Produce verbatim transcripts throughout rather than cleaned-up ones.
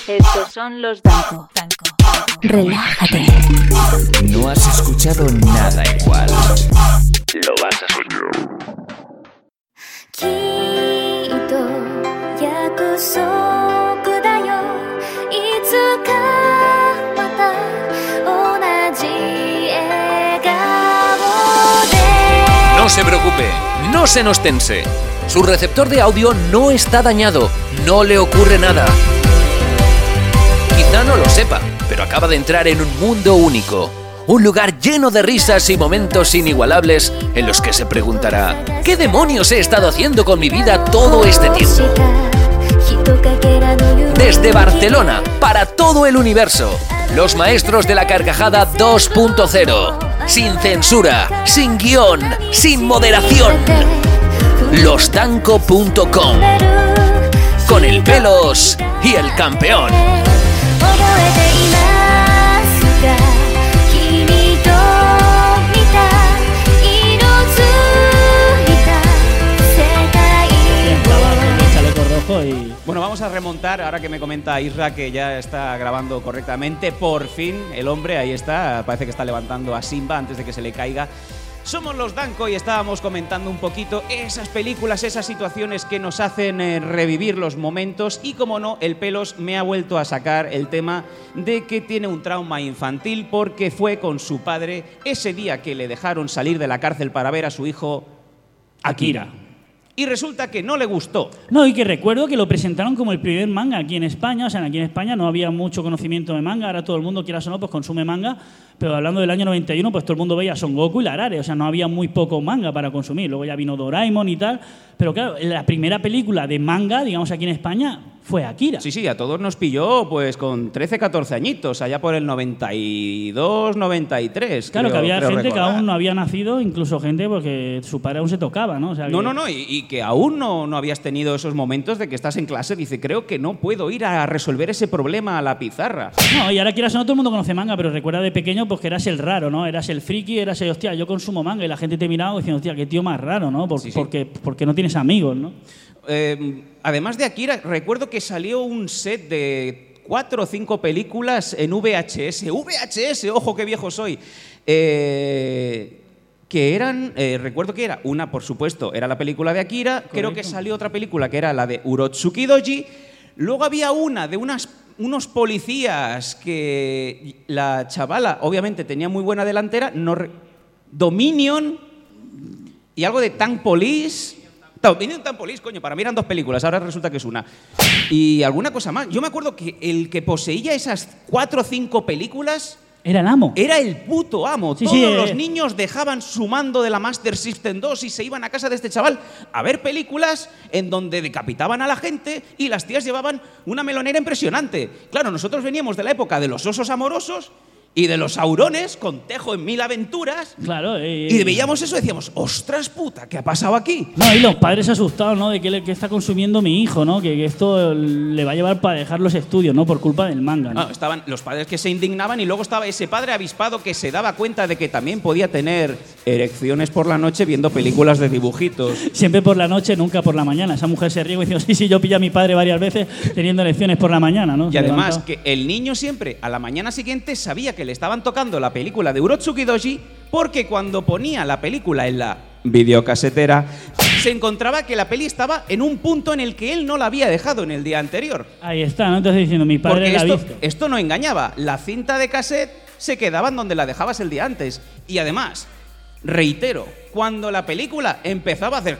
Estos son los Danko. Relájate. No has escuchado nada igual. Lo vas a escuchar. No se preocupe, no se nos tense. Su receptor de audio no está dañado, no le ocurre nada. Quizá no lo sepa, pero acaba de entrar en un mundo único. Un lugar lleno de risas y momentos inigualables en los que se preguntará: ¿qué demonios he estado haciendo con mi vida todo este tiempo? Desde Barcelona, para todo el universo, los maestros de la carcajada dos punto cero. Sin censura, sin guión, sin moderación. los danko punto com. Con el Pelos y el campeón. Y... Bueno, vamos a remontar, ahora que me comenta Isra que ya está grabando correctamente, por fin el hombre, ahí está, parece que está levantando a Simba antes de que se le caiga. Somos los Danko y estábamos comentando un poquito esas películas, esas situaciones que nos hacen eh, revivir los momentos y, como no, el Pelos me ha vuelto a sacar el tema de que tiene un trauma infantil porque fue con su padre ese día que le dejaron salir de la cárcel para ver a su hijo Akira. Y resulta que no le gustó. No, y que recuerdo que lo presentaron como el primer manga aquí en España. O sea, aquí en España no había mucho conocimiento de manga. Ahora todo el mundo, quieras o no, pues consume manga. Pero hablando del año noventa y uno, pues todo el mundo veía Son Goku y la Arare. O sea, no había muy poco manga para consumir. Luego ya vino Doraemon y tal. Pero claro, la primera película de manga, digamos, aquí en España fue Akira. Sí, sí, a todos nos pilló pues con trece, catorce añitos, allá por el noventa y dos, noventa y tres. Claro, creo, que había gente recordar. que aún no había nacido, incluso gente porque su padre aún se tocaba, ¿no? O sea, no, que... no, no, y, y que aún no, no habías tenido esos momentos de que estás en clase, dice, creo que no puedo ir a resolver ese problema a la pizarra. No, y ahora quieras o no, todo el mundo conoce manga, pero recuerda de pequeño pues que eras el raro, ¿no? Eras el friki, eras el, hostia, yo consumo manga, y la gente te miraba diciendo, hostia, qué tío más raro, ¿no? Por, sí, sí. Porque, porque no tienes amigos, ¿no? Eh, además de Akira, recuerdo que salió un set de cuatro o cinco películas en V H S. V H S, ojo qué viejo soy. Eh, que eran, eh, recuerdo que era una, por supuesto, era la película de Akira. Correcto. Creo que salió otra película que era la de Urotsuki Doji. Luego había una de unas, unos policías que la chavala, obviamente, tenía muy buena delantera. No re- Dominion y algo de Tank Police. Dominion Tank Police, coño, para mí eran dos películas, ahora resulta que es una. Y alguna cosa más. Yo me acuerdo que el que poseía esas cuatro o cinco películas... Era el amo. Era el puto amo. Sí, Todos sí, los eh. niños dejaban su mando de la Master System dos y se iban a casa de este chaval a ver películas en donde decapitaban a la gente y las tías llevaban una melonera impresionante. Claro, nosotros veníamos de la época de los osos amorosos y de los aurones con Tejo en Mil Aventuras. Claro. Eh, y veíamos eso y decíamos, ostras puta, ¿qué ha pasado aquí? No, y los padres asustados, ¿no? De que, le, que está consumiendo mi hijo, ¿no? Que, que esto le va a llevar para dejar los estudios, ¿no? Por culpa del manga, ¿no? No, estaban los padres que se indignaban y luego estaba ese padre avispado que se daba cuenta de que también podía tener erecciones por la noche viendo películas de dibujitos. Siempre por la noche, nunca por la mañana. Esa mujer se ríe diciendo, sí, sí, yo pillé a mi padre varias veces teniendo elecciones por la mañana, ¿no? Y Se además levantaba. que el niño siempre, a la mañana siguiente, sabía que le estaban tocando la película de Urotsuki Doji porque cuando ponía la película en la videocasetera se encontraba que la peli estaba en un punto en el que él no la había dejado en el día anterior. Ahí está, ¿no? Entonces diciendo, mi padre Porque la ha esto, visto. esto no engañaba. La cinta de cassette se quedaba en donde la dejabas el día antes. Y además, reitero, cuando la película empezaba a hacer...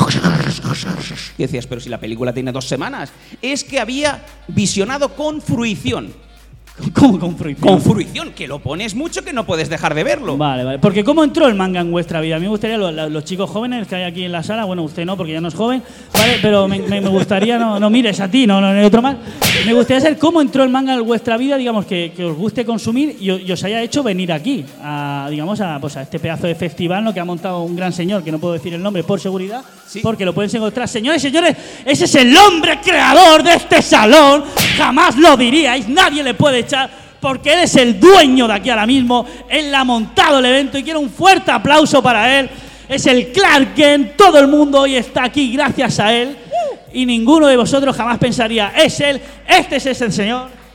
Y decías, pero si la película tiene dos semanas. Es que había visionado con fruición. ¿Cómo con fruición? Con fruición, que lo pones mucho que no puedes dejar de verlo. Vale, vale. Porque ¿cómo entró el manga en vuestra vida? A mí me gustaría, los, los chicos jóvenes que hay aquí en la sala, bueno, usted no, porque ya no es joven, ¿vale? Pero me, me, me gustaría, no, no mires a ti, no, no, no hay otro más. Me gustaría saber cómo entró el manga en vuestra vida, digamos, que, que os guste consumir y, y os haya hecho venir aquí, a, digamos, a, pues a este pedazo de festival, ¿no? Que ha montado un gran señor, que no puedo decir el nombre por seguridad, sí. Porque lo pueden encontrar. Señores, señores, ese es el hombre creador de este salón, jamás lo diríais, nadie le puede echar... Porque él es el dueño de aquí ahora mismo, él ha montado el evento y quiero un fuerte aplauso para él. Es el Clark Kent, todo el mundo hoy está aquí gracias a él y ninguno de vosotros jamás pensaría, es él, este es ese señor.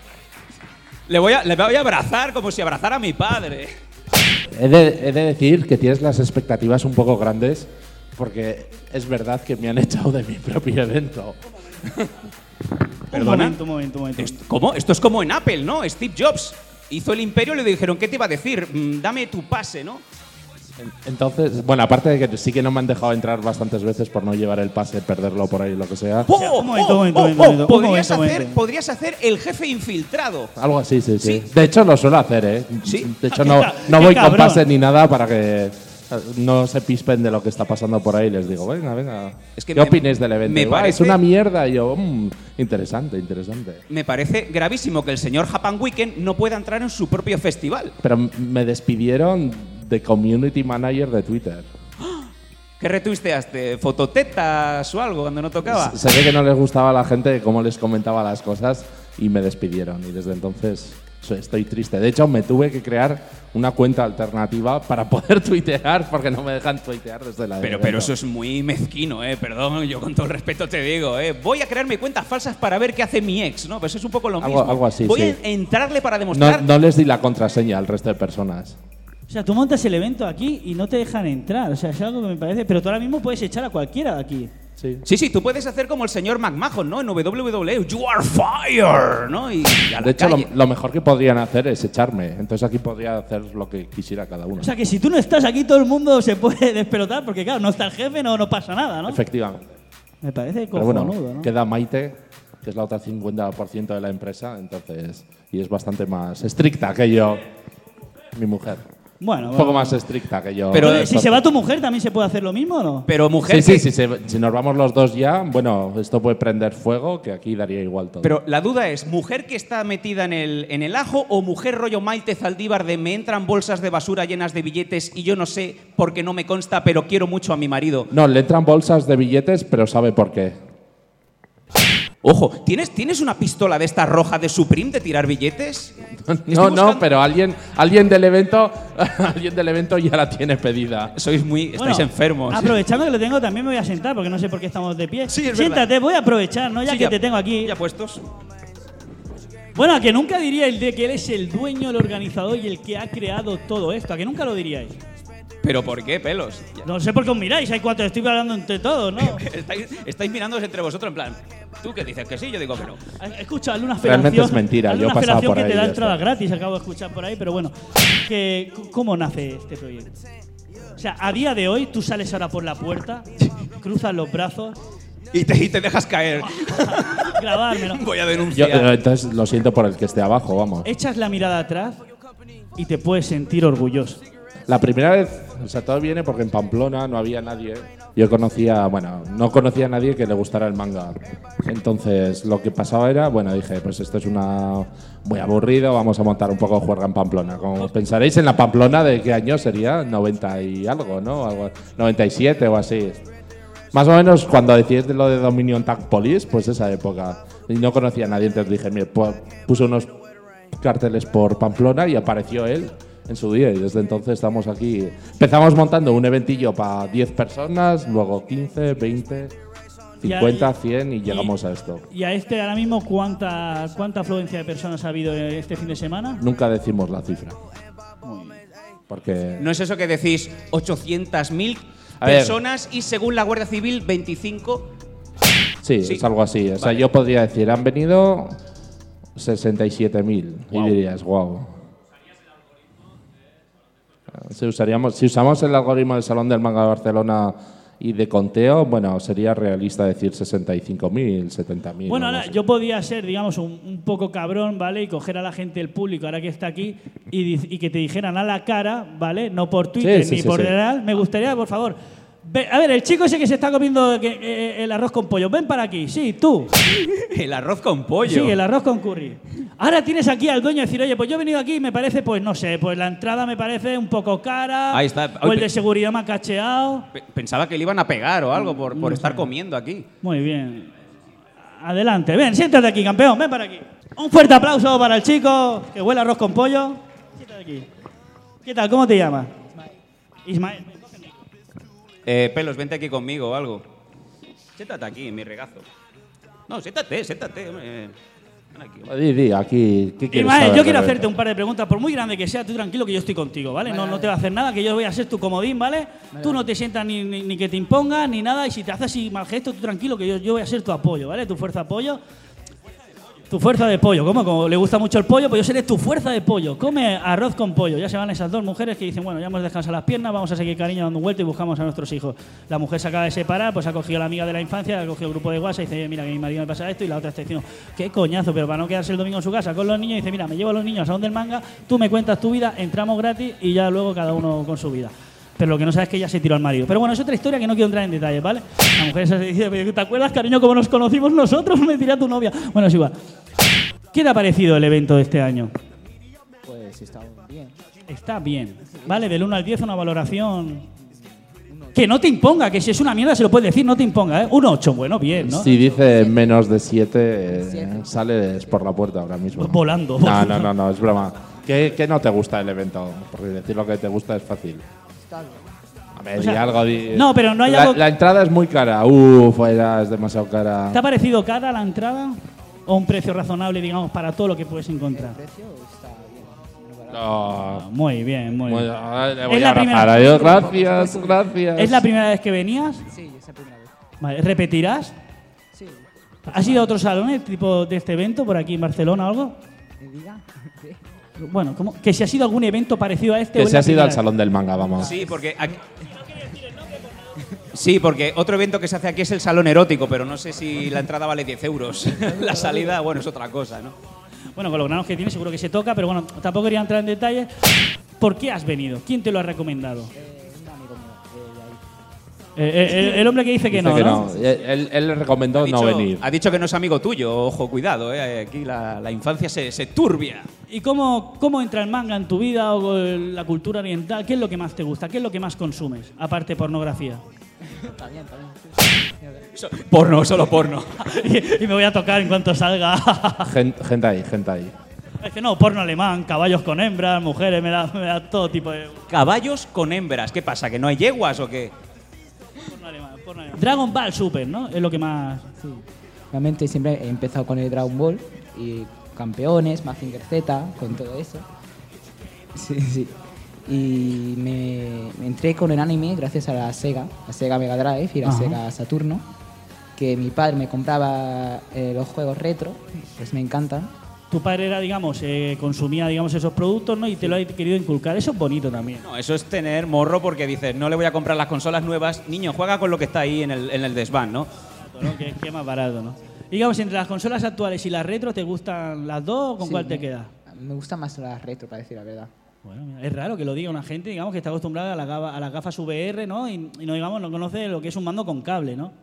Le voy, a, le voy a abrazar como si abrazara a mi padre. He de, he de decir que tienes las expectativas un poco grandes porque es verdad que me han echado de mi propio evento. ¿Perdona? Un momento, un momento, un momento. Esto, ¿Cómo? Esto es como en Apple, ¿no? Steve Jobs hizo el imperio y le dijeron, ¿qué te iba a decir? Mm, dame tu pase, ¿no? Entonces, bueno, aparte de que sí que no me han dejado entrar bastantes veces por no llevar el pase, perderlo por ahí, lo que sea. ¡Oh, un momento, oh, un momento, oh, un momento, oh! un momento, Podrías, un momento. hacer, podrías hacer el jefe infiltrado. Algo así, sí, sí, Sí. De hecho, lo suelo hacer, ¿eh? Sí. De hecho, Qué no, ca- no qué voy con cabrón. pase ni nada para que no se pispen de lo que está pasando por ahí. Les digo, venga, venga. Es que ¿Qué me- opináis del evento? me Y, "Buah, es parece- una mierda. Y yo, mmm, interesante, interesante. Me parece gravísimo que el señor Japan Weekend no pueda entrar en su propio festival. Pero m- me despidieron de community manager de Twitter. ¿Qué retuiteaste? ¿Fototetas o algo cuando no tocaba? Se ve que no les gustaba a la gente cómo les comentaba las cosas y me despidieron. Y desde entonces so- estoy triste. De hecho, me tuve que crear una cuenta alternativa para poder tuitear porque no me dejan tuitear desde la Pero, evento. pero eso es muy mezquino, ¿eh? Perdón, yo con todo el respeto te digo, ¿eh? Voy a crearme cuentas falsas para ver qué hace mi ex, ¿no? Pues es un poco lo Algo- mismo. algo así, Voy sí. a entrarle para no, demostrar… no les di la contraseña al resto de personas. O sea, tú montas el evento aquí y no te dejan entrar. O sea, es algo que me parece. Pero tú ahora mismo puedes echar a cualquiera de aquí. Sí. Sí, sí, tú puedes hacer como el señor McMahon, ¿no? En W W E, you are fire, ¿no? Y a la De hecho, lo, calle. lo mejor que podrían hacer es echarme. Entonces aquí podría hacer lo que quisiera cada uno. O sea, que si tú no estás aquí, todo el mundo se puede despelotar. Porque, claro, no está el jefe, no, no pasa nada, ¿no? Efectivamente. Me parece Pero cojonudo, bueno, ¿no? queda Maite, que es la otra cincuenta por ciento de la empresa, entonces, y es bastante más estricta que yo, mi mujer. Bueno, Un poco bueno. más estricta que yo. Pero, Entonces, si se va tu mujer, ¿también se puede hacer lo mismo o no? Pero mujer… Sí, sí, que- sí, se- si nos vamos los dos ya, bueno, esto puede prender fuego, que aquí daría igual todo. Pero la duda es, ¿mujer que está metida en el, en el ajo o mujer rollo Maite Zaldívar de me entran bolsas de basura llenas de billetes y yo no sé porque no me consta, pero quiero mucho a mi marido? No, le entran bolsas de billetes, pero sabe por qué. Ojo, ¿tienes, ¿tienes una pistola de esta roja de Supreme de tirar billetes? No, Estoy no, buscando- pero alguien, alguien del evento, alguien del evento ya la tiene pedida. Sois muy… estáis Bueno, enfermos. Aprovechando que lo tengo, también me voy a sentar porque no sé por qué estamos de pie. Sí, es Siéntate, verdad. voy a aprovechar, ¿no? Ya Sí, que te tengo aquí. Ya puestos. Bueno, a que nunca diríais de que él es el dueño, el organizador y el que ha creado todo esto. A que nunca lo diríais. ¿Pero por qué, pelos? Ya. No sé por qué os miráis, hay cuatro, estoy hablando entre todos, ¿no? Estáis, estáis mirándoos entre vosotros en plan, tú que dices que sí, yo digo que no. Escucha, hazle una federación. Realmente es mentira, hazle yo una pasaba federación por que ahí te da y ya entrada está. gratis, acabo de escuchar por ahí, pero bueno. Que, ¿Cómo nace este proyecto? O sea, a día de hoy tú sales ahora por la puerta, cruzas los brazos, Y te, y te dejas caer. grabármelo, Voy a Yo, denunciar. eh, entonces lo siento por el que esté abajo, vamos. echas la mirada atrás y te puedes sentir orgulloso. La primera vez, o sea, todo viene porque en Pamplona no había nadie. Yo conocía, bueno, no conocía a nadie que le gustara el manga. Entonces, lo que pasaba era, bueno, dije, pues esto es una muy aburrido, vamos a montar un poco de juerga en Pamplona. Como pensaréis en la Pamplona, ¿de qué año sería? noventa y algo, ¿no? Algo, noventa y siete o así. Más o menos cuando decías de lo de Dominion Tag Police, pues esa época. Y no conocía a nadie, entonces dije, mira, pu- puse unos carteles por Pamplona y apareció él en su día y desde entonces estamos aquí. Empezamos montando un eventillo para diez personas, luego quince, veinte, cincuenta, cien y llegamos a esto. Y a este ahora mismo, ¿cuánta, cuánta afluencia de personas ha habido este fin de semana? Nunca decimos la cifra. Porque ¿No es eso que decís ochocientas mil A ver. personas y según la Guardia Civil veinticinco? sí, Sí. es algo así. O sea, Vale. yo podría decir, han venido sesenta y siete mil Guau. y dirías, wow. Si, usaríamos, si usamos el algoritmo del Salón del Manga de Barcelona y de conteo, bueno, sería realista decir sesenta y cinco mil, setenta mil. Bueno, ahora yo podía ser, digamos, un, un poco cabrón, ¿vale? Y coger a la gente del público, ahora que está aquí, y, di- y que te dijeran a la cara, ¿vale? No por Twitter Sí, sí, ni sí, por sí. real. Me gustaría, por favor. Ve- a ver, el chico ese que se está comiendo que- eh, el arroz con pollo, ven para aquí. Sí, tú. El arroz con pollo. Sí, el arroz con curry. Ahora tienes aquí al dueño y decir, oye, pues yo he venido aquí y me parece, pues no sé, pues la entrada me parece un poco cara. Ahí está. O el Pe- de seguridad me ha cacheado. Pe- Pensaba que le iban a pegar o algo por, por estar comiendo aquí. Muy bien. Adelante. Ven, siéntate aquí, campeón. Ven para aquí. Un fuerte aplauso para el chico que huele a arroz con pollo. Siéntate aquí. ¿Qué tal? ¿Cómo te llamas? Ismael. Eh, pelos, vente aquí conmigo o algo. Siéntate aquí, en mi regazo. No, siéntate, siéntate. hombre. Di, di, aquí, ¿qué quieres Ismael, saber yo quiero del hacerte evento? un par de preguntas. Por muy grande que sea, tú tranquilo que yo estoy contigo, ¿vale? No, no te va a hacer nada, que yo voy a ser tu comodín, ¿vale? Tú no te sientas ni, ni, ni que te impongas ni nada. Y si te haces así mal gesto, tú tranquilo que yo, yo voy a ser tu apoyo, ¿vale? Tu fuerza de apoyo. Tu fuerza de pollo. ¿Cómo? Como le gusta mucho el pollo, pues yo seré tu fuerza de pollo. Come arroz con pollo. Ya se van esas dos mujeres que dicen, bueno, ya hemos descansado las piernas, vamos a seguir cariño dando vuelta y buscamos a nuestros hijos. La mujer se acaba de separar, pues ha cogido a la amiga de la infancia, ha cogido el grupo de WhatsApp y dice, mira, que mi marido me pasa esto, y la otra está diciendo, qué coñazo, pero para no quedarse el domingo en su casa con los niños, dice, mira, me llevo a los niños a donde el manga, tú me cuentas tu vida, entramos gratis y ya luego cada uno con su vida. Pero lo que no sabes es que ella se tiró al marido. Pero bueno, es otra historia que no quiero entrar en detalles, ¿vale? La mujer se dice, ¿te acuerdas, cariño, cómo nos conocimos nosotros? Me tiré a tu novia. Bueno, es igual. ¿Qué te ha parecido el evento de este año? Pues está bien. Está bien. Vale, del uno al diez una valoración... Que no te imponga, que si es una mierda se lo puedes decir, no te imponga, ¿eh? Un ocho, bueno, bien, ¿no? Si dice menos de siete, eh, sales por la puerta ahora mismo. Volando. No, no, no, no, es broma. ¿Qué, qué no te gusta del evento? Porque decir lo que te gusta es fácil. Está bien. A ver, O sea, di algo. Di, no, pero no hay la, algo- La entrada es muy cara. Uf, era, es demasiado cara. ¿Te ha parecido cara la entrada? ¿O un precio razonable, digamos, para todo lo que puedes encontrar? El precio está bien. Muy barato. No. Muy bien, muy Muy- bien. ah, le voy Es a la abrazar. primera- Adiós, gracias, gracias. ¿Es la primera vez que venías? Sí, es la primera vez. Vale, ¿repetirás? Sí. ¿Has ido a otros salones tipo de este evento por aquí en Barcelona o algo? ¿Me diga? Sí. Bueno, ¿cómo? Que si ha sido algún evento parecido a este o Que es se la ha ido al primera salón del manga, vamos. Sí, porque aquí... Sí, porque otro evento que se hace aquí es el salón erótico, pero no sé si la entrada vale diez euros. La salida, bueno, es otra cosa, ¿no? vez? Bueno, con los granos que tiene seguro que se toca, pero bueno, tampoco quería entrar en detalles. ¿Por qué has venido? ¿Quién te lo ha recomendado? Eh, un amigo mío de ahí. Eh, eh, el, el hombre que dice que Dice no, que ¿no? no. Él, él le recomendó Ha no dicho, venir. ha dicho que no es amigo tuyo, ojo, cuidado, ¿eh? Aquí la, la infancia se, se turbia. ¿Y cómo, cómo entra el manga en tu vida o la cultura oriental? ¿Qué es lo que más te gusta? ¿Qué es lo que más consumes? Aparte de pornografía. Está bien, está bien. Porno, solo porno. y, y me voy a tocar en cuanto salga. Gen- Gente ahí, gente ahí. Es que no, porno alemán, caballos con hembras, mujeres, me da, me da todo tipo de... Caballos con hembras, ¿qué pasa? ¿Que no hay yeguas o qué? Porno alemán, porno alemán. Dragon Ball Super, ¿no? Es lo que más... Sí. Realmente siempre he empezado con el Dragon Ball y campeones, Mazinger Z, con todo eso. Sí, sí. Y me, me entré con el anime gracias a la Sega, la Sega Mega Drive y la Ajá. Sega Saturno, que mi padre me compraba eh, los juegos retro, pues me encantan. Tu padre era, digamos, eh, consumía, digamos, esos productos, ¿no? Y te lo ha querido inculcar. Eso es bonito también. No, eso es tener morro porque dices, no le voy a comprar las consolas nuevas. Niño, juega con lo que está ahí en el, en el desván, ¿no? ¿no? Que, que es más barato, ¿no? Y, digamos, entre las consolas actuales y las retro, ¿te gustan las dos o con Sí, cuál te me- queda? Me gustan más las retro, para decir la verdad. Bueno, mira, es raro que lo diga una gente, digamos, que está acostumbrada a, la gafa- a las gafas V R, ¿no? Y, y no, digamos, no conoce lo que es un mando con cable, ¿no?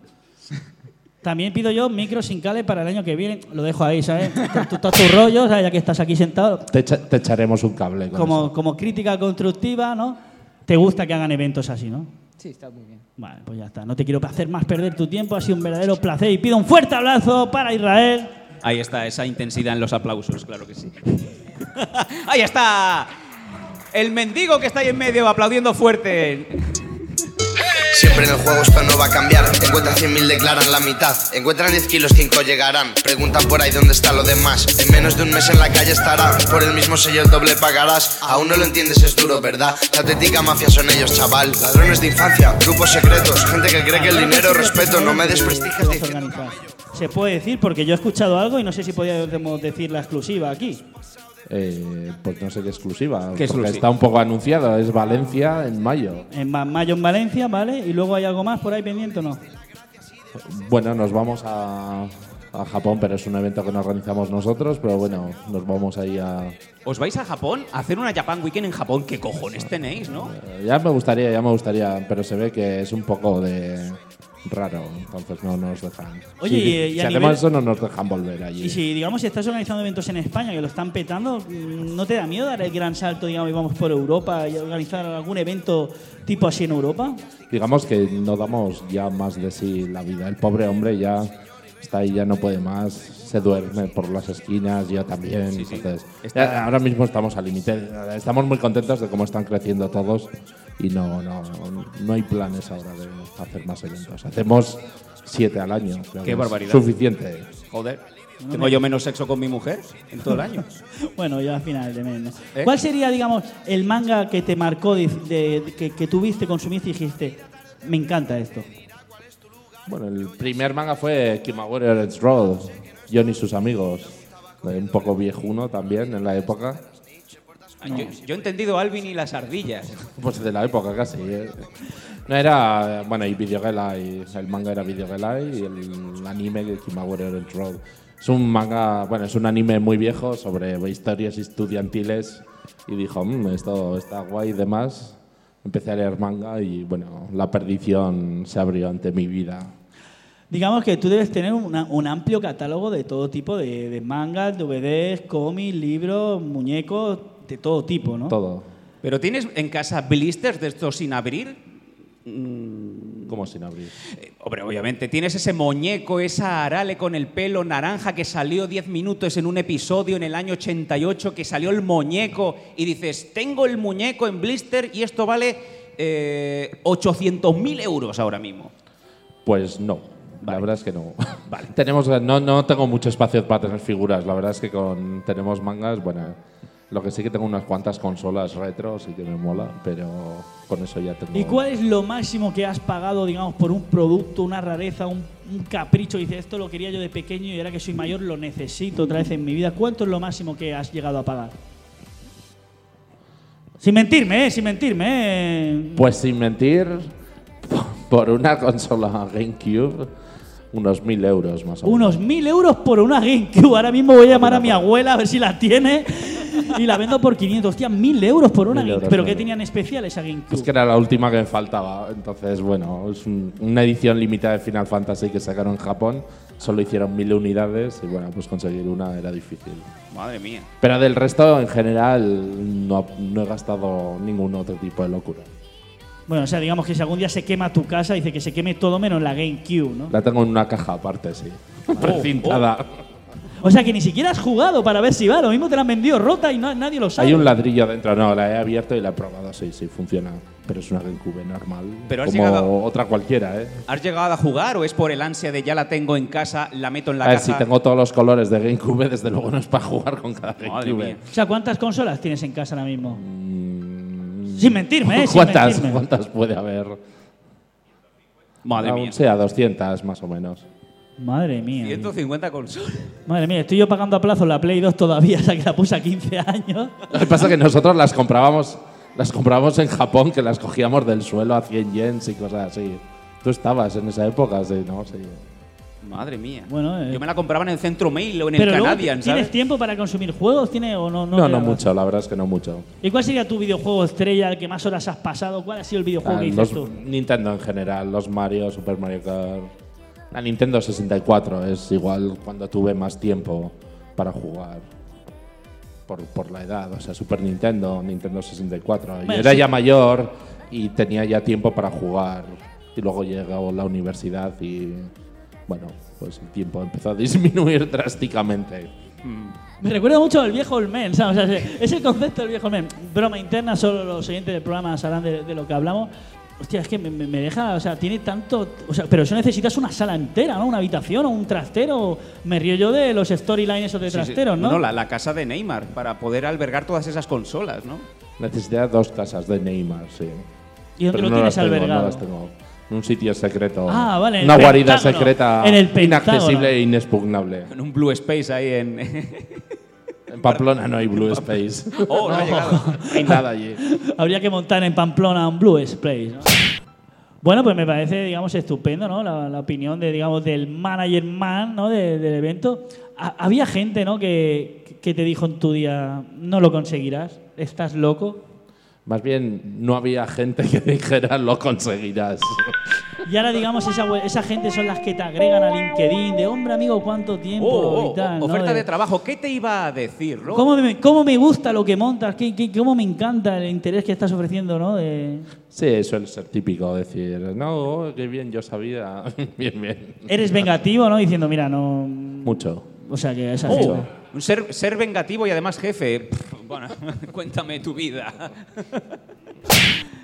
También pido yo micro sin cable para el año que viene. Lo dejo ahí, ¿sabes? Tú estás tu rollo, ¿sabes? Ya que estás aquí sentado. Te, echa- te echaremos un cable. Con Como, eso. como crítica constructiva, ¿no? Te gusta que hagan eventos así, ¿no? Sí, está muy bien. Vale, pues ya está. No te quiero hacer más perder tu tiempo. Ha sido un verdadero placer. Y pido un fuerte abrazo para Israel. Ahí está, esa intensidad en los aplausos, claro que sí. ¡Ahí está! El mendigo que está ahí en medio aplaudiendo fuerte. Siempre en el juego esto no va a cambiar. Encuentran cien mil, declaran la mitad. Encuentran diez kilos, cinco llegarán. Preguntan por ahí dónde está lo demás. En menos de un mes en la calle estará. Por el mismo sello el doble pagarás. Aún no lo entiendes, es duro, ¿verdad? La auténtica mafia son ellos, chaval. Ladrones de infancia, grupos secretos. Gente que cree que el dinero, respeto, no me desprestigies Vamos a diciendo. organizar. Se puede decir porque yo he escuchado algo y no sé si podríamos decir la exclusiva aquí. Eh, pues no sé qué exclusiva. ¿Qué porque exclusiva? está un poco anunciado. Es Valencia en mayo. En Ma- mayo en Valencia, ¿vale? Y luego hay algo más por ahí pendiente o no. Bueno, nos vamos a, a Japón, pero es un evento que no organizamos nosotros. Pero bueno, nos vamos ahí a. ¿Os vais a Japón a hacer una Japan Weekend en Japón? ¿Qué cojones tenéis, no? Eh, Ya me gustaría, ya me gustaría, pero se ve que es un poco de raro, entonces no nos dejan. Oye, si, y- y si a hacemos nivel- eso no nos dejan volver allí. Y si, digamos, si estás organizando eventos en España que lo están petando, ¿no te da miedo dar el gran salto, digamos, y vamos por Europa y organizar algún evento tipo así en Europa? Digamos que no damos ya más de sí la vida. El pobre hombre ya está ahí, ya no puede más, se duerme por las esquinas, yo también. Sí, sí. Entonces, Está- ya ahora mismo estamos al límite. Estamos muy contentos de cómo están creciendo todos y no, no, no hay planes ahora de hacer más eventos. Hacemos siete al año. creo Qué que es barbaridad. Suficiente. Joder. Tengo yo menos sexo con mi mujer en todo el año. Bueno, ya al final de mes, ¿no? ¿Eh? ¿Cuál sería, digamos, el manga que te marcó, de, de- de- que, que tuviste, consumiste y dijiste, me encanta esto? Bueno, el primer manga fue Kimagure Orange Road, John y sus amigos. Un poco viejuno también en la época. Yo, yo he entendido Alvin y las ardillas. Pues de la época casi. ¿eh? No era. Bueno, y Videogelai. El manga era Videogelai y el anime de Kimagure Orange Road. Es un manga. Bueno, es un anime muy viejo sobre historias estudiantiles. Y dijo, mmm, esto está guay y demás. Empecé a leer manga y, bueno, la perdición se abrió ante mi vida. Digamos que tú debes tener una- un amplio catálogo de todo tipo de, de mangas, D V Ds, cómics, libros, muñecos, de todo tipo, ¿no? Todo. ¿Pero tienes en casa blisters de estos sin abrir? Como sin abrir. Eh, hombre, obviamente, tienes ese muñeco, esa Arale con el pelo naranja que salió diez minutos en un episodio en el año ochenta y ocho, que salió el muñeco y dices, tengo el muñeco en blister y esto vale eh, ochocientos mil euros ahora mismo. Pues no. La Vale. verdad es que no. Vale. Tenemos, no, no tengo mucho espacio para tener figuras. La verdad es que con tenemos mangas, bueno, lo que sí que tengo unas cuantas consolas retro, sí que me mola, pero con eso ya tengo. ¿Y cuál es lo máximo que has pagado, digamos, por un producto, una rareza, un, un capricho? Dices, esto lo quería yo de pequeño y ahora que soy mayor lo necesito otra vez en mi vida. ¿Cuánto es lo máximo que has llegado a pagar? Sin mentirme, ¿eh? Sin mentirme, ¿eh? Pues sin mentir, por una consola GameCube, unos mil euros más o menos. Unos mil euros por una GameCube. Ahora mismo voy a llamar a mi abuela a ver si la tiene y la vendo por quinientos. Hostia, mil euros por una Mil GameCube. euros, ¿Pero mil qué euros. tenían especial esa GameCube? Es que era la última que me faltaba. Entonces, bueno, es un- una edición limitada de Final Fantasy que sacaron en Japón. Solo hicieron mil unidades y, bueno, pues conseguir una era difícil. Madre mía. Pero del resto, en general, no, no he gastado ningún otro tipo de locura. Bueno, o sea, digamos que si algún día se quema tu casa, dice que se queme todo menos la GameCube, ¿no? La tengo en una caja aparte, sí. Precintada. O sea, que ni siquiera has jugado para ver si va. Lo mismo te la han vendido rota y no- nadie lo sabe. Hay un ladrillo dentro. No, la he abierto y la he probado. Sí, sí, funciona. Pero es una GameCube normal. Pero has como llegado- otra cualquiera, ¿eh? ¿Has llegado a jugar o es por el ansia de ya la tengo en casa, la meto en la A ver, caja? si tengo todos los colores de GameCube, desde luego no es para jugar con cada Madre GameCube. mía. O sea, ¿cuántas consolas tienes en casa ahora mismo? Mm, Sin mentirme, ¿eh? Sin ¿Cuántas, mentirme. ¿Cuántas puede haber? Madre Ah, mía. O sea, doscientas más o menos. Madre mía. ciento cincuenta consolas. Madre mía, estoy yo pagando a plazo la Play dos todavía, o sea que la puse a quince años. Lo que pasa es que nosotros las comprábamos, las comprábamos en Japón, que las cogíamos del suelo a cien yens y cosas así. Tú estabas en esa época, sí, ¿no? Sí. Madre mía. Bueno, eh. Yo me la compraba en el Centro Mail o en el Pero luego, Canadian, ¿tienes ¿sabes? tiempo para consumir juegos? ¿Tiene o no? No, te no da? mucho, la verdad es que no mucho. ¿Y cuál sería tu videojuego estrella, el que más horas has pasado? ¿Cuál ha sido el videojuego Ah, que dices los tú? Nintendo en general, los Mario, Super Mario Kart. La Nintendo sesenta y cuatro es igual cuando tuve más tiempo para jugar. Por, por la edad, o sea, Super Nintendo, Nintendo sesenta y cuatro. Yo Bueno, era sí. ya mayor y tenía ya tiempo para jugar. Y luego llegó la universidad y, bueno, pues el tiempo empezó a disminuir drásticamente. Me recuerda mucho al viejo Olmen, ¿sabes? O sea, es el concepto del viejo Olmen. Broma interna, solo los oyentes del programa sabrán de, de lo que hablamos. Hostia, es que me, me deja, o sea, tiene tanto. O sea, pero eso necesitas una sala entera, ¿no? Una habitación o un trastero. Me río yo de los storylines esos de Sí, sí. trasteros, ¿no? No, la, la casa de Neymar, para poder albergar todas esas consolas, ¿no? Necesitaba dos casas de Neymar, sí. ¿Y dónde Pero lo no tienes las tengo, albergado? No las tengo. En un sitio secreto. Ah, vale, en Una el guarida Pentágono. secreta. En el Pentágono. Inaccesible e inexpugnable. En un Blue Space ahí en. En Pamplona no hay Blue Space. Oh, no ha llegado. No hay nada allí. Habría que montar en Pamplona un Blue Space, ¿no? Bueno, pues me parece, digamos, estupendo, ¿no? La, la opinión de, digamos, del manager man, ¿no? De- del evento. Ha- había gente, ¿no? Que, que te dijo en tu día, no lo conseguirás, estás loco. Más bien, no había gente que dijera lo conseguirás. Y ahora, digamos, esa, we- esa gente son las que te agregan a LinkedIn de, hombre, amigo, ¿cuánto tiempo? Oh, oh, y tal, ¿no? oferta De- de trabajo. ¿Qué te iba a decir, Ro? ¿Cómo me, cómo me gusta lo que montas? ¿Qué, qué, ¿Cómo me encanta el interés que estás ofreciendo, ¿no? De- Sí, suele ser típico decir, no, qué bien, yo sabía. Bien, bien. Eres vengativo, ¿no? Diciendo, mira, no... Mucho. O sea, que esa Oh, gente... un ser, ser vengativo y además jefe. Pff, Bueno, cuéntame tu vida.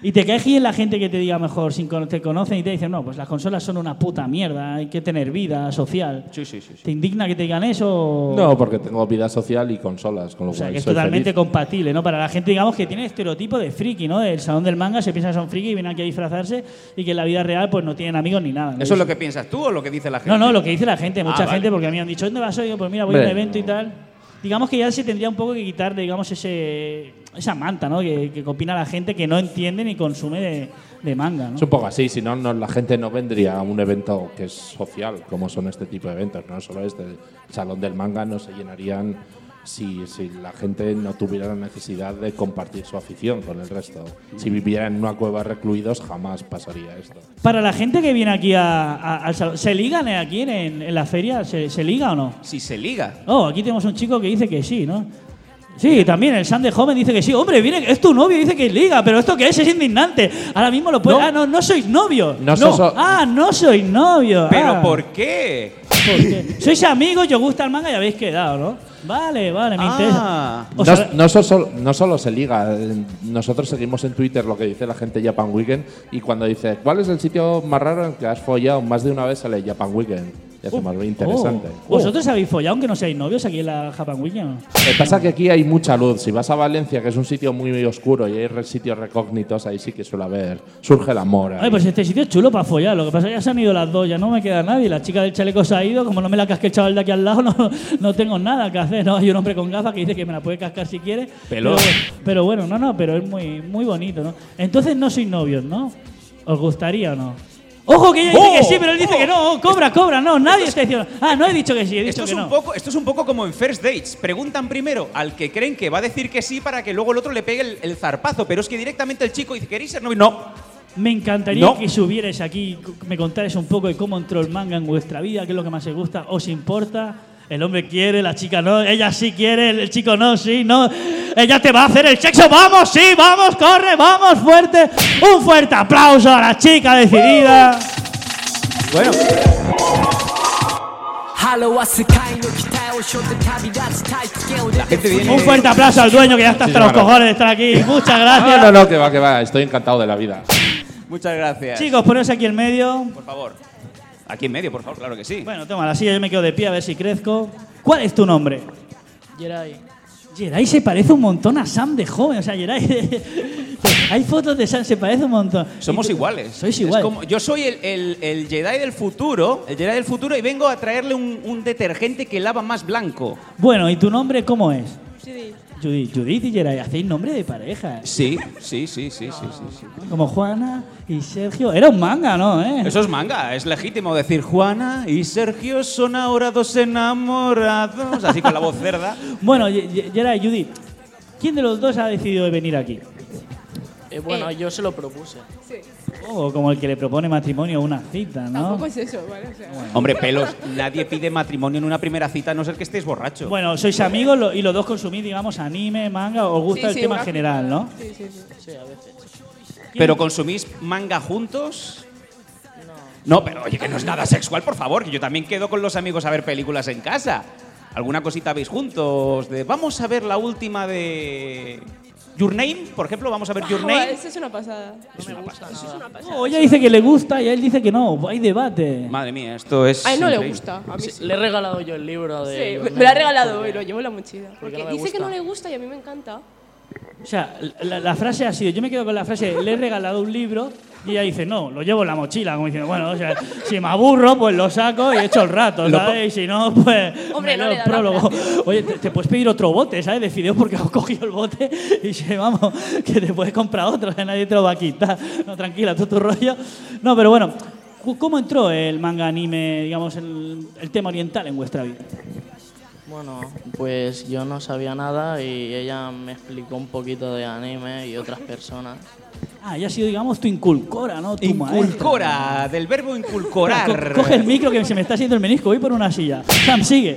Y te cae bien la gente que te diga mejor, sin que te conocen y te dicen, no, pues las consolas son una puta mierda, hay que tener vida social. Sí, sí, sí. sí. ¿Te indigna que te digan eso? No, porque tengo vida social y consolas, con lo O sea, cual que es soy totalmente feliz. compatible, ¿no? Para la gente, digamos, que tiene estereotipo de friki, ¿no? Del salón del manga se piensa que son friki y vienen aquí a disfrazarse y que en la vida real pues no tienen amigos ni nada, ¿no? ¿Eso es lo que piensas tú o lo que dice la gente? No, no, lo que dice la gente, mucha Ah, vale. gente, porque a mí me han dicho, ¿dónde vas hoy? Pues mira, voy a un Hombre. evento y tal. Digamos que ya se tendría un poco que quitar, digamos, ese, esa manta, ¿no? Que, que opina la gente que no entiende ni consume de, de manga, ¿no? Es un poco así, si no, no, la gente no vendría a un evento que es social, como son este tipo de eventos, no solo este. El Salón del Manga no se llenarían si, si la gente no tuviera la necesidad de compartir su afición con el resto. Si vivieran en una cueva recluidos, jamás pasaría esto. Para la gente que viene aquí a, a- al salón, ¿se ligan eh, aquí en, en la feria? ¿Se, ¿Se liga o no? Si se liga. Oh, aquí tenemos un chico que dice que sí, ¿no? Sí, también el San de joven dice que sí. Hombre, viene, es tu novio, dice que liga, pero ¿esto qué es? Es indignante. Ahora mismo lo puede. No. Ah, no, no sois novio. No sos- Ah, no sois novio. ¿Pero Ah, por qué? ¿por qué? Sois amigos, os gusta el manga y habéis quedado, ¿no? Vale, vale, me Ah. interesa. O No, sea, no, so- solo, no solo se liga, eh, nosotros seguimos en Twitter lo que dice la gente Japan Weekend y cuando dice ¿cuál es el sitio más raro en el que has follado? Más de una vez sale Japan Weekend. Y hace más bien interesante. Oh. ¿Vosotros habéis follado aunque no seáis novios aquí en la Japan Weekend? ¿No? Lo que pasa es que aquí hay mucha luz. Si vas a Valencia, que es un sitio muy oscuro y hay re- sitios recógnitos, ahí sí que suele haber. Surge el amor. ahí. Ay, pues este sitio es chulo para follar. Lo que pasa es que ya se han ido las dos, ya no me queda nadie. La chica del chaleco se ha ido, como no me la casque el chaval de aquí al lado, no, no tengo nada que hacer. ¿No? Hay un hombre con gafas que dice que me la puede cascar si quiere. Pelón. Pero, pero bueno, no, no, pero es muy, muy bonito, ¿no? Entonces no sois novios, ¿no? ¿Os gustaría o no? ¡Ojo, que ella dice ¡Oh! que sí, pero él dice ¡Oh! que no! ¡Cobra, cobra! No, nadie está diciendo. Ah, no he dicho que sí, he dicho Esto es, que un no. poco, esto es un poco como en First Dates. Preguntan primero al que creen que va a decir que sí para que luego el otro le pegue el, el zarpazo. Pero es que directamente el chico dice, ¿queréis ser novios? No. Me encantaría No. que subierais aquí, me contarais un poco de cómo entró el manga en vuestra vida, qué es lo que más os gusta, os importa. El hombre quiere, la chica no, ella sí quiere, el chico no, sí, no. Ella te va a hacer el sexo, vamos, sí, vamos, corre, vamos, fuerte. Un fuerte aplauso a la chica decidida. Bueno. La gente viene… Un fuerte aplauso al dueño que ya está hasta los Muchísimas cojones de estar aquí. Muchas No, gracias. no, no, que va, que va. Estoy encantado de la vida. Muchas gracias. Chicos, poneos aquí en medio. Por favor. Aquí en medio, por favor, claro que sí. Bueno, toma la silla, yo me quedo de pie a ver si crezco. ¿Cuál es tu nombre? Jerai. Jerai se parece un montón a Sam de joven. O sea, Jerai. Hay fotos de Sam, se parece un montón. Somos Y tú- iguales. Sois Es iguales. como- yo soy el, el- el Jedi del futuro, el Jedi del futuro, y vengo a traerle un, un detergente que lava más blanco. Bueno, ¿y tu nombre cómo es? Judith. Judith, Judith y Jerai. Hacéis nombre de pareja. Sí, sí, sí, sí, sí, sí, sí. Como Juana y Sergio. Era un manga, ¿no? ¿Eh? Eso es manga, es legítimo decir Juana y Sergio son ahora dos enamorados, así con la voz cerda. Bueno, Ye- Ye- Jerai, Judith, ¿quién de los dos ha decidido venir aquí? Eh, bueno, yo se lo propuse. Sí, O como el que le propone matrimonio o una cita, ¿no? tampoco es eso, ¿vale? O sea, Hombre, pelos, nadie pide matrimonio en una primera cita a no ser que estés borracho. Bueno, sois amigos lo- y los dos consumís, digamos, anime, manga, os gusta sí, el sí, tema una general, ¿no? Sí, sí, sí. Sí, a veces. ¿Pero consumís manga juntos? No, pero oye, que no es nada sexual, por favor, que yo también quedo con los amigos a ver películas en casa. ¿Alguna cosita veis juntos? De, vamos a ver la última de… Your Name, por ejemplo, vamos a ver Your Buah, Name. eso es una pasada. No me gusta Eso es nada. una pasada. Oh, ella dice que le gusta y él dice que no. Hay debate. Madre mía, esto es… A él no le increíble. gusta, a mí sí. Le he regalado yo el libro de. Sí, Your me, Name me lo ha regalado porque- hoy, lo llevo en la mochila. Porque no me dice que gusta. no le gusta y a mí me encanta. O sea, la, la frase ha sido, yo me quedo con la frase, le he regalado un libro y ella dice, no, lo llevo en la mochila, como diciendo, bueno, o sea, si me aburro, pues lo saco y echo el rato, Lo ¿sabes? Y si no, pues Hombre, me no leo le el da la prólogo. gracia. Oye, te, te puedes pedir otro bote, ¿sabes? De fideos porque has cogido el bote y dice, vamos, que te puedes comprar otro, que nadie te lo va a quitar. No, tranquila, tú tu rollo. No, pero bueno, ¿cómo entró el manga anime, digamos, el, el tema oriental en vuestra vida? Bueno, pues yo no sabía nada y ella me explicó un poquito de anime y otras personas. Ah, ya ha sido, digamos, tu inculcora, ¿no? Tu maestra. Inculcora, del verbo inculcorar. Co- coge el micro que se me está haciendo el menisco, voy por una silla. Sam, sigue.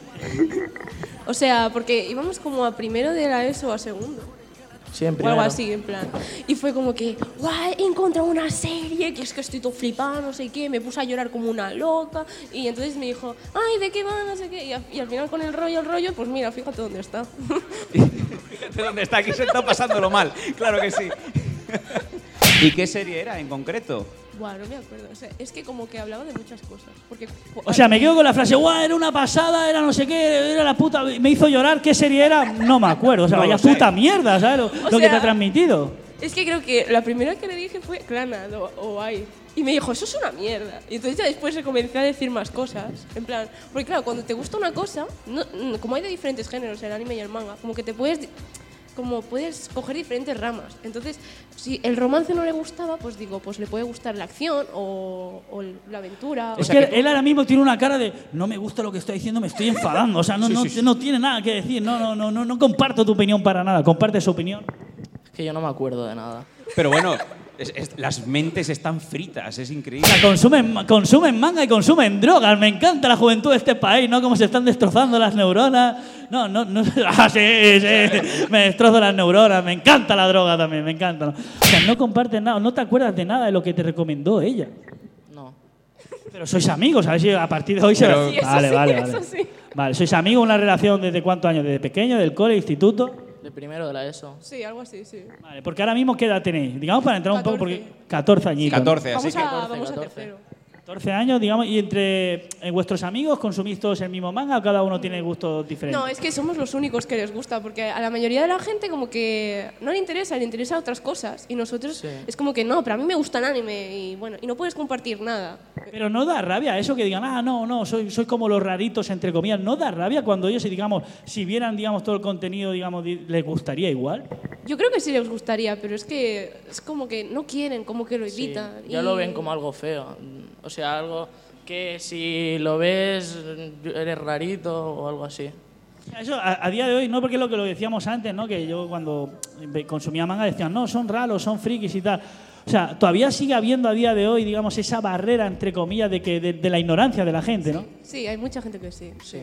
O sea, porque íbamos como a primero de la ESO o a segundo. Siempre. O algo así, en plan. Y fue como que, guau, he encontrado una serie, que es que estoy todo flipada, no sé qué. Me puse a llorar como una loca. Y entonces me dijo, ay, ¿de qué va? No sé qué. Y, a- y al final con el rollo, el rollo, pues mira, fíjate dónde está. Fíjate dónde está, aquí sentado pasándolo mal. Claro que sí. ¿Y qué serie era en concreto? Buah, no me acuerdo. O sea, es que como que hablaba de muchas cosas. Porque, O sea, me quedo con la frase, guau, era una pasada, era no sé qué, era la puta. Me hizo llorar, ¿qué serie era? No me acuerdo. O sea, No vaya lo sé. puta mierda, ¿sabes? Lo, O lo que sea, te ha transmitido. Es que creo que la primera que le dije fue Clannad o, o Ai. Y me dijo, eso es una mierda. Y entonces ya después se comencé a decir más cosas. En plan, porque claro, cuando te gusta una cosa, no, no- como hay de diferentes géneros, el anime y el manga, como que te puedes, di- como puedes coger diferentes ramas. Entonces, si el romance no le gustaba, pues digo, pues le puede gustar la acción o, o la aventura. Es o que él ahora mismo tiene una cara de no me gusta lo que estoy diciendo, me estoy enfadando. O sea, no, Sí, no, sí, sí. no tiene nada que decir. No, no, no, no, no comparto tu opinión para nada. Comparte su opinión. Es que yo no me acuerdo de nada. Pero bueno, es- es- las mentes están fritas, es increíble. O sea, consumen, consumen manga y consumen drogas. Me encanta la juventud de este país, ¿no? Cómo se están destrozando las neuronas. No, no, no. Ah, sí, sí. Me destrozo las neuronas. Me encanta la droga también, me encanta. ¿no? O sea, no compartes nada, no te acuerdas de nada de lo que te recomendó ella. No. Pero sois amigos, a ver si a partir de hoy se Pero- Sí, eso Vale, sí, vale, eso vale. sí. Vale, sois amigos, una relación desde cuántos años, desde pequeño, del cole, instituto. De primero de la ESO. Sí, algo así, sí. Vale, porque ahora mismo qué edad tenéis, digamos para entrar un poco porque catorce añitos. catorce, así Vamos que. a, catorce, vamos a catorce. tercero. catorce años, digamos, y entre eh, vuestros amigos consumís todos el mismo manga o cada uno tiene gustos diferentes. No, es que somos los únicos que les gusta, porque a la mayoría de la gente como que no le interesa, le interesa otras cosas. Y nosotros Sí. es como que no, pero a mí me gusta el anime y bueno, y no puedes compartir nada. Pero no da rabia eso que digan, ah, no, no, soy, soy como los raritos, entre comillas. No da rabia cuando ellos, si, digamos, si vieran, digamos, todo el contenido, digamos, di- les gustaría igual. Yo creo que sí les gustaría, pero es que es como que no quieren, como que lo Sí, evitan. ya y- lo ven como algo feo. O sea, algo que si lo ves eres rarito o algo así. Eso a, a día de hoy, no porque es lo que lo decíamos antes, ¿no? Que yo cuando ve- consumía manga decían, no, son raros, son frikis y tal. O sea, todavía sigue habiendo a día de hoy, digamos, esa barrera, entre comillas, de, que, de, de la ignorancia de la gente, ¿no? Sí, hay mucha gente que sí. Sí.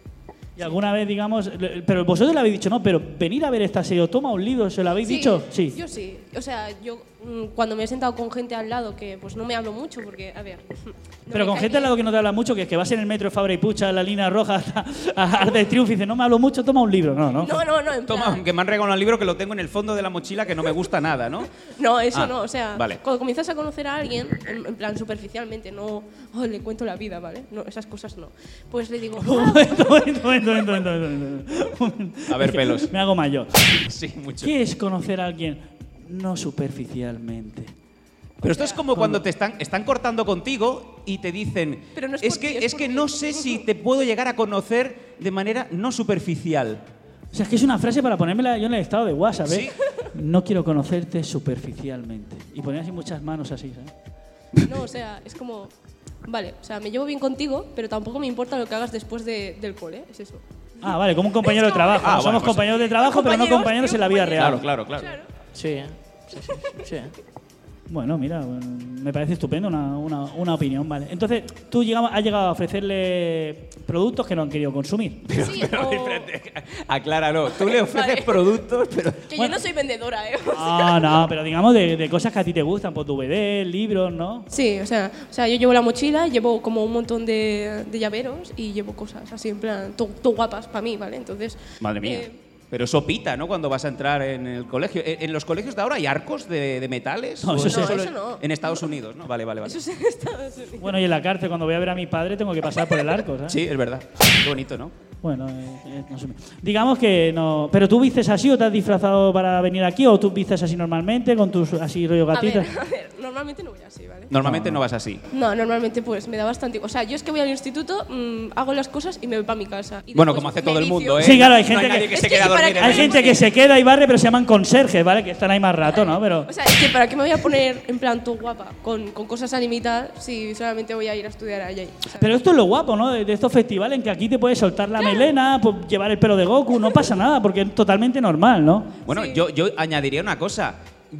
Y alguna vez, digamos, le- pero vosotros le habéis dicho, no, pero venir a ver esta serie, o toma un libro, ¿se lo habéis Sí, dicho? Sí. Yo sí. O sea, yo mm, cuando me he sentado con gente al lado que pues no me hablo mucho porque, a ver. no Pero me con cae gente al bien. lado que no te habla mucho, que es que vas en el metro de Fabra y Pucha, en la línea roja, hasta a Arc de Triunfo y dices, no me hablo mucho, toma un libro. No, no. No, no, no, en Toma, plan- que me han regalado un libro que lo tengo en el fondo de la mochila que no me gusta nada, ¿no? No, eso Ah, no, o sea, vale. cuando comienzas a conocer a alguien, en, en plan superficialmente, no, oh, le cuento la vida, ¿vale? No, esas cosas no. Pues le digo, Un "Ah, momento, un momento, un momento, un momento, un momento, un momento. A ver, Es que pelos. Me hago mayor. Sí, mucho. ¿Qué es conocer a alguien no superficialmente? Pero esto es como cuando te están, están cortando contigo y te dicen, Pero no es es por ti, que, es es por que mí". no sé si te puedo llegar a conocer de manera no superficial. O sea, es que es una frase para ponérmela yo en el estado de WhatsApp, ¿eh? Sí. No quiero conocerte superficialmente. Y poner así muchas manos así, ¿sabes? no, o sea, es como, vale, o sea, me llevo bien contigo, pero tampoco me importa lo que hagas después de- del cole, es eso. Ah, vale, como un compañero de Es como- trabajo. Ah, Somos bueno, pues- compañeros de trabajo, pero no Compañeros, compañeros tío, en la vida compañeros. real. Claro, claro, claro. Sí, sí, sí, sí. Bueno, mira, bueno, me parece estupendo una, una, una opinión, vale. Entonces, tú llegamos, has llegado a ofrecerle productos que no han querido consumir. Sí, Pero, o- espérate, acláralo. Tú le ofreces Vale. productos, pero... que yo no soy vendedora, ¿eh? Ah, no, pero digamos de, de cosas que a ti te gustan, pues D V D, libros, ¿no? Sí, o sea, o sea, yo llevo la mochila, llevo como un montón de, de llaveros y llevo cosas así, en plan, todo guapas para mí, ¿vale? Entonces... Madre mía. eh, Pero eso pita, ¿no? Cuando vas a entrar en el colegio. ¿En en los colegios de ahora hay arcos de, de metales? No, ¿O eso es sí. No, solo eso no. En Estados Unidos, ¿no? Vale, vale, vale. eso es en Estados Unidos. Bueno, y en la cárcel, cuando voy a ver a mi padre, tengo que pasar por el arco, ¿sabes? Sí, es verdad. Qué bonito, ¿no? Bueno, eh, eh, no sé. Digamos que no. ¿Pero tú vistes así o te has disfrazado para venir aquí o tú vistes así normalmente con tus así rollo A ver, gatitas? a ver, normalmente no voy así, ¿vale? Normalmente no, vas así. No, normalmente pues me da bastante... O sea, yo es que voy al instituto, mm, hago las cosas y me voy para mi casa. Y Bueno, después como hace me todo el vicio. mundo, ¿eh? Sí, claro, hay No gente nadie que- que Es se que queda a para dormir que en Hay el gente coche. que se queda y barre, pero se llaman conserjes, ¿vale? Que están ahí más rato, ¿no? Pero. O sea, es que para qué me voy a poner en plan todo guapa con, con cosas animitas si solamente voy a ir a estudiar allá. ¿sabes? Pero esto es lo guapo, ¿no? De, de estos festivales en que aquí te puedes soltar la melena, pues, llevar el pelo de Goku, no pasa nada, porque es totalmente normal, ¿no? Bueno, Sí. yo, yo añadiría una cosa.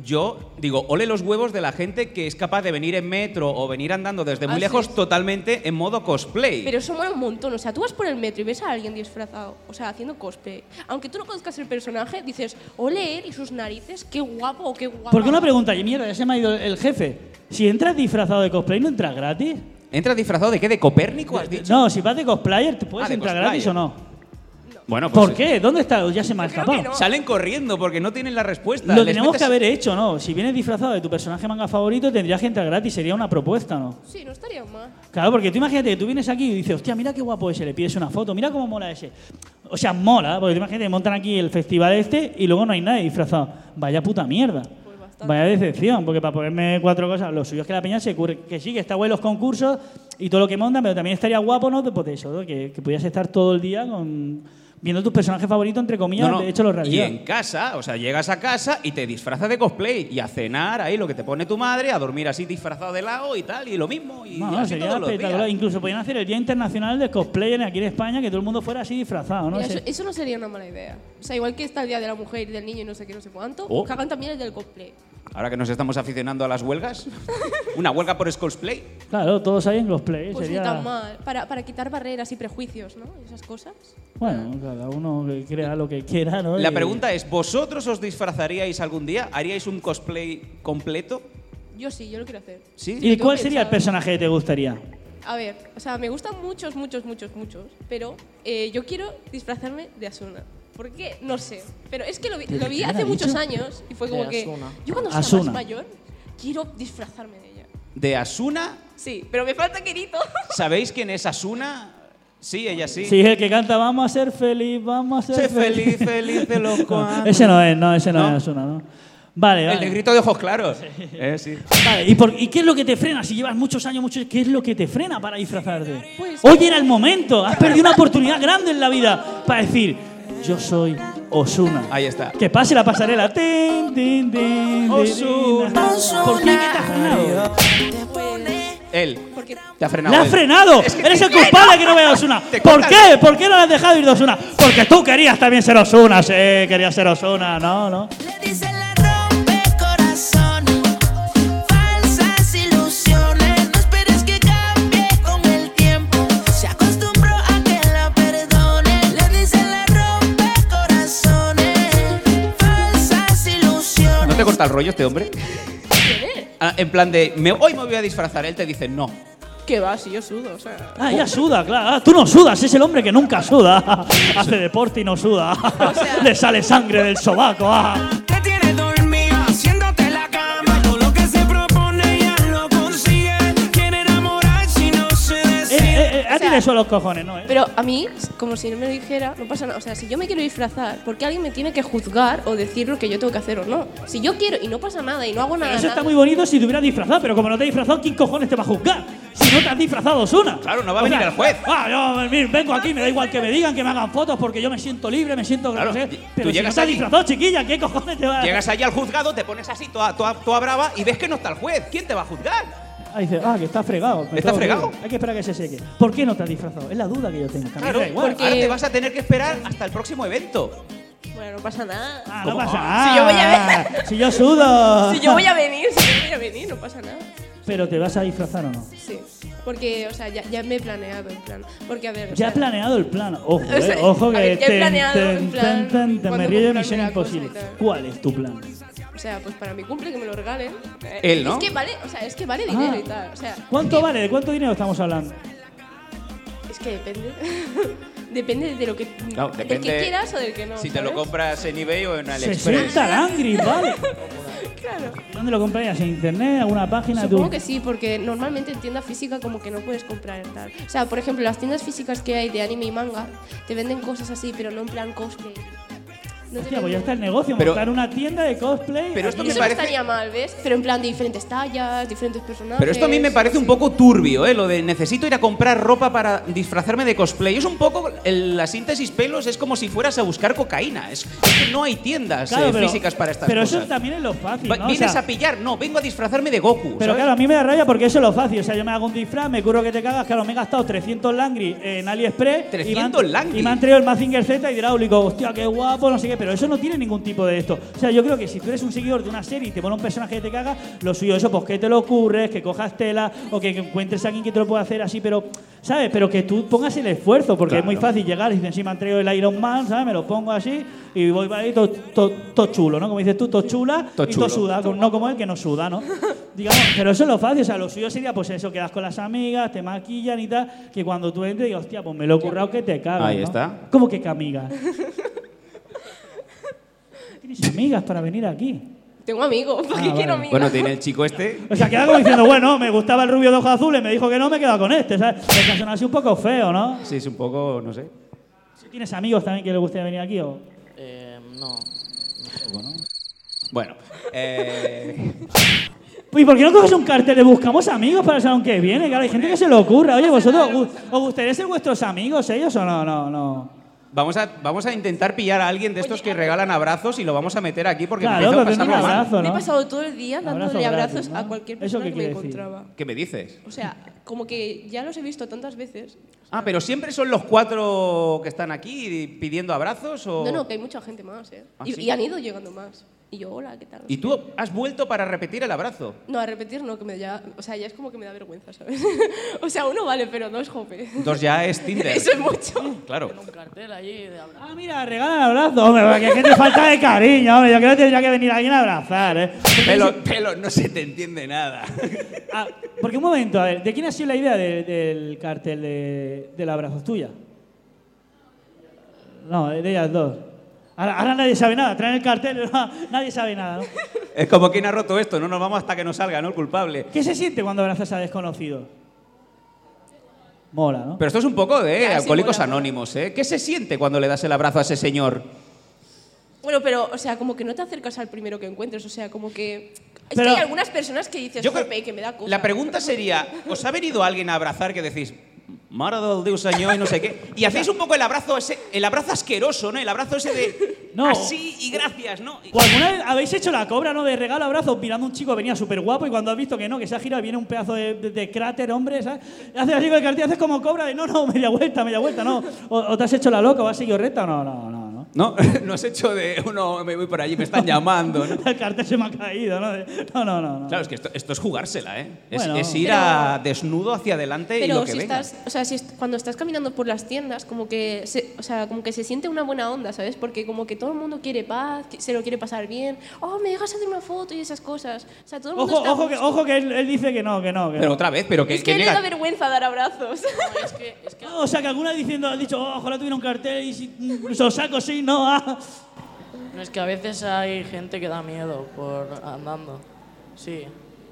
Yo digo, ole los huevos de la gente que es capaz de venir en metro o venir andando desde muy Ah, lejos sí. totalmente en modo cosplay. Pero eso mola un montón. O sea, tú vas por el metro y ves a alguien disfrazado, o sea, haciendo cosplay. Aunque tú no conozcas el personaje, dices, ole él y sus narices, qué guapo o qué guapo. Porque una pregunta, y mierda, ya se me ha ido el jefe. Si entras disfrazado de cosplay, ¿no entras gratis? ¿Entras disfrazado de qué? ¿De Copérnico has dicho? No, si vas de cosplayer, ¿te puedes Ah, de entrar cosplayer. gratis o no? Bueno, pues ¿Por qué? ¿Dónde está? Ya se me ha escapado. no. salen corriendo porque no tienen la respuesta. Lo Les tenemos metes- que haber hecho, ¿no? Si vienes disfrazado de tu personaje manga favorito, tendrías que entrar gratis. Sería una propuesta, ¿no? Sí, no estaría mal. Claro, porque tú imagínate que tú vienes aquí y dices, hostia, mira qué guapo ese, le pides una foto, mira cómo mola ese. O sea, mola, porque tú imagínate que montan aquí el festival este y luego no hay nadie disfrazado. Vaya puta mierda. Pues bastante. Vaya decepción, porque para ponerme cuatro cosas, lo suyo es que la peña se curre, que sí, que está guay los concursos y todo lo que montan, pero también estaría guapo, ¿no? Pues eso, ¿no? Que, que pudieras estar todo el día con, viendo tus personajes favoritos, entre comillas, No, no, de hecho los y realidad. en casa, o sea, llegas a casa y te disfrazas de cosplay y a cenar ahí lo que te pone tu madre, a dormir así disfrazado de lado y tal, y lo mismo. Y No, no, así sería todos los espectacular. días. Incluso podrían hacer el Día Internacional del Cosplayer aquí en España, que todo el mundo fuera así disfrazado, ¿no? Mira, Sé- eso, eso no sería una mala idea. O sea, igual que está el Día de la Mujer y del Niño y no sé qué, no sé cuánto, Oh. que hagan también el del cosplay. Ahora que nos estamos aficionando a las huelgas, una huelga por cosplay. Claro, todos ahí en cosplay. Pues sería... ni tan mal. Para, para quitar barreras y prejuicios, ¿no? Esas cosas. Bueno, cada uno que crea lo que quiera, ¿no? La Y- pregunta es, ¿vosotros os disfrazaríais algún día? ¿Haríais un cosplay completo? Yo sí, yo lo quiero hacer. ¿Sí? ¿Y Lo cuál tengo sería el pensado. personaje que te gustaría? A ver, o sea, me gustan muchos, muchos, muchos, muchos, pero eh, yo quiero disfrazarme de Asuna. ¿Por qué? No sé. Pero es que lo vi, ¿De lo vi quién hace ha muchos dicho? años y fue De como que Asuna. yo cuando sea Asuna. más mayor quiero disfrazarme de ella. De Asuna, Sí, pero me falta Kirito. ¿sabéis quién es Asuna? Sí, ella sí. Sí, el que canta Vamos a ser feliz, vamos a ser Sé feliz, feliz de los cuantos. Ese no es, no, ese no, ¿No? es Asuna, ¿no? Vale, El vale. negrito de ojos claros. Eh, sí. Vale, ¿y, por, ¿y qué es lo que te frena? Si llevas muchos años, muchos, ¿qué es lo que te frena para disfrazarte? Pues- Hoy era el momento, has perdido una oportunidad grande en la vida para decir, yo soy Osuna. Ahí está. Que pase la pasarela. Tin, tin, tin, tin, Ozuna. tin. ¿Por qué? ¿Qué te ha frenado? Él. Porque Te ha frenado. ¡Le has él. frenado! Es que ¡Eres te el culpable que no vea a Osuna! Te ¿Por cortas. qué? ¿Por qué no le has dejado ir de Osuna? Porque tú querías también ser Osuna, sí, querías ser Osuna, no, no. Le dicen la rompe corazones, falsas ilusiones. No esperes que cambie con el tiempo. Se acostumbró a que la perdone. Le dicen la rompe corazones, falsas ilusiones. ¿No te corta el rollo este hombre? ¿quién es? Ah, en plan de, me, hoy me voy a disfrazar. Él te dice, no. ¿Qué va? Si yo sudo, o sea. Ah, ella suda, claro. Ah, tú no sudas, es el hombre que nunca suda. Hace deporte y no suda. Le sale sangre del sobaco. Ah. Te tiene dormido haciéndote la cama. Todo lo que se propone ya lo consigue. Quiere enamorar si no se Eh, decide. eh, eh, a ti sea, le eso a los cojones, ¿no? Eh? Pero a mí, como si no me lo dijera, no pasa nada. O sea, si yo me quiero disfrazar, ¿por qué alguien me tiene que juzgar o decir lo que yo tengo que hacer o no? Si yo quiero y no pasa nada y no hago nada. Pero eso está nada- muy bonito si te hubieras disfrazado, pero como no te has disfrazado, ¿quién cojones te va a juzgar? Si no te has disfrazado, Osuna. Claro, no va a venir el juez. Ah, yo mir, vengo aquí, me da igual que me digan, que me hagan fotos, porque yo me siento libre, me siento... Claro, no sé. tú Pero si llegas no te has allí- disfrazado, chiquilla, ¿qué cojones te va a...? Llegas allí al juzgado, te pones así, toda, toda, toda brava, y ves que no está el juez. ¿Quién te va a juzgar? Ah, dice, ah, que está fregado. me ¿Está tengo que ir. fregado? Hay que esperar a que se seque. ¿Por qué no te has disfrazado? Es la duda que yo tengo. que a mí me Claro, da igual. porque- ahora te vas a tener que esperar hasta el próximo evento. Bueno, no pasa nada. Ah, no ¿Cómo? pasa nada. Si yo voy a ver- Si yo sudo. Si yo voy a venir, si yo voy a venir, no pasa nada. Pero ¿te vas a disfrazar o no? Sí. Porque, o sea, ya, ya me he planeado en plan. Porque, a ver. o Ya he sea, planeado el plan. Ojo, O sea, eh, ojo a que ver, ya he ten, planeado ten, en plan ten, ten, ten, me cuándo río de comprarme Misión la cosa Imposible. y tal. ¿Cuál es tu plan? O sea, pues para mi cumple que me lo regalen. Eh, Él, ¿no? Es que vale, o sea, es que vale dinero Ah. y tal. O sea, ¿Cuánto que- vale? ¿De cuánto dinero estamos hablando? Es que depende. Depende de lo que. No, del depende que quieras o del que no. Si te lo ¿sabes? compras en eBay o en AliExpress. sesenta langris, ¿vale? Claro. ¿Dónde lo comprarías? ¿En internet? ¿Alguna página? Supongo tú? que sí, porque normalmente en tienda física como que no puedes comprar en tal. O sea, por ejemplo, las tiendas físicas que hay de anime y manga te venden cosas así, pero no en plan cosplay. No te Hostia, pues ya venden- está el negocio, Pero- montar una tienda de cosplay. Pero esto Y me eso parece- no estaría mal, ¿ves? Pero en plan de diferentes tallas, diferentes personajes. Pero esto a mí me parece un sí. poco turbio, ¿eh? Lo de necesito ir a comprar ropa para disfrazarme de cosplay. Es un poco. el- la síntesis pelos es como si fueras a buscar cocaína. Es, es que no hay tiendas Claro, eh, pero- físicas para estas Pero cosas. eso también es lo fácil, Va- ¿no? O ¿Vienes sea, a pillar? No, vengo a disfrazarme de Goku. Pero ¿sabes? claro, a mí me da rabia porque eso es lo fácil. O sea, yo me hago un disfraz, me curro que te cagas, claro, me he gastado trescientos langris en AliExpress. y me han- trescientos langris. Y me han traído el Mazinger Z hidráulico. Hostia, qué guapo, no sé qué. pero eso no tiene ningún tipo de esto. O sea, yo creo que si tú eres un seguidor de una serie y te pone un personaje que te caga, lo suyo eso, pues que te lo ocurres, que cojas tela o que encuentres a alguien que te lo pueda hacer así, pero, ¿sabes? Pero que tú pongas el esfuerzo, porque Claro. es muy fácil llegar y dicen, sí, me han traído el Iron Man, ¿sabes? Me lo pongo así y voy para ahí todo, todo, todo chulo, ¿no? Como dices tú, todo chula Todo y todo chulo. suda, no como él que no suda, ¿no? Digamos, pero eso es lo fácil, o sea, lo suyo sería pues eso, quedas con las amigas, te maquillan y tal, que cuando tú entres digas, hostia, pues me lo he currado que te cagas, Ahí ¿no? está. ¿Cómo que que amigas? ¿Tienes amigas para venir aquí? Tengo amigos, ¿para Ah, qué vale. quiero amigos? Bueno, tiene el chico este. O sea, queda como diciendo, bueno, me gustaba el rubio de ojos azules, me dijo que no, me he quedado con este, ¿sabes? Es que suena así un poco feo, ¿no? Sí, es un poco, no sé. ¿Tienes amigos también que les gustaría venir aquí o...? Eh, no. Bueno, eh, ¿Y por qué no coges un cartel de buscamos amigos para el salón que viene? Claro, hay gente que se le ocurra. Oye, ¿vosotros gu- os gustaría ser vuestros amigos ellos o no? No, no. vamos a, vamos a intentar pillar a alguien de estos que regalan abrazos y lo vamos a meter aquí porque Claro, empiezo a pero tiene un pasarlo mal. abrazo, Me he ¿no? pasado todo el día dándole Abrazo abrazos gratis, ¿no? a cualquier ¿Eso persona qué que me quiere decir? encontraba. ¿Qué me dices? O sea, como que ya los he visto tantas veces. Ah, pero siempre son los cuatro que están aquí pidiendo abrazos o. No, no, que hay mucha gente más, ¿eh? ¿Ah, y, sí? y han ido llegando más. Y yo, hola, ¿qué tal? ¿Y tú has vuelto para repetir el abrazo? No, a repetir no, que me ya... O sea, ya es como que me da vergüenza, ¿sabes? O sea, uno vale, pero dos, jope. Dos ya es Tinder. Eso es mucho. Claro. Un cartel allí de abrazo. Ah, mira, regalan abrazo. Hombre, porque es que te falta de cariño, hombre. Yo creo que tendría que venir alguien a abrazar, ¿eh? Pelo, pelo, no se te entiende nada. Ah, porque un momento, a ver, ¿de quién ha sido la idea de- del cartel de, del abrazo? ¿Es tuya? No, de ellas dos. Ahora, ahora nadie sabe nada, traen el cartel, no, nadie sabe nada, ¿no? Es como quien ha roto esto, no nos vamos hasta que nos salga, ¿no? El culpable. ¿Qué se siente cuando abrazas a desconocidos? Mola, ¿no? Pero esto es un poco de Ya, sí, Alcohólicos mola, mola. Anónimos, ¿eh? ¿Qué se siente cuando le das el abrazo a ese señor? Bueno, pero, o sea, como que no te acercas al primero que encuentres. O sea, como que... Es Pero- que hay algunas personas que dices, Yo creo- jope, que me da cosa. La pregunta sería, ¿os ha venido alguien a abrazar que decís, Mare del Dios señor y no sé qué? Y hacéis un poco el abrazo ese, el abrazo asqueroso, ¿no? El abrazo ese de No. así y gracias, ¿no? ¿O alguna vez habéis hecho la cobra, no? De regalo abrazo, mirando a un chico, venía súper guapo y cuando has visto que no, que se ha girado y viene un pedazo de, de- de cráter, hombre, ¿sabes? Haces así con el cartel, haces como cobra de no, no, media vuelta, media vuelta, no. O, o te has hecho la loca o has seguido recta o no, no, no, no. No, no has hecho de uno, me voy por allí, me están llamando, ¿no? El cartel se me ha caído, ¿no? De- No, no, no. no. Claro, es que esto, esto es jugársela, ¿eh? Es, Bueno. es ir Pero- a desnudo hacia adelante y Pero lo que si venga. estás, o sea, si est- cuando estás caminando por las tiendas, como que, se, o sea, como que se siente una buena onda, ¿sabes? Porque como que todo el mundo quiere paz, que- se lo quiere pasar bien. Oh, me dejas hacer una foto y esas cosas. O sea, todo el mundo Ojo, está a ojo, que, gusto. ojo que él, él dice que no, que no. Que Pero no. otra vez, pero que, Es que que le nega- da vergüenza dar abrazos. No, es que, es que No, o sea, que alguna diciendo, ha dicho, oh, ojalá tuviera un cartel y si, mm, se lo saco, sí, no, ah. No, es que a veces hay gente que da miedo por andando. Sí.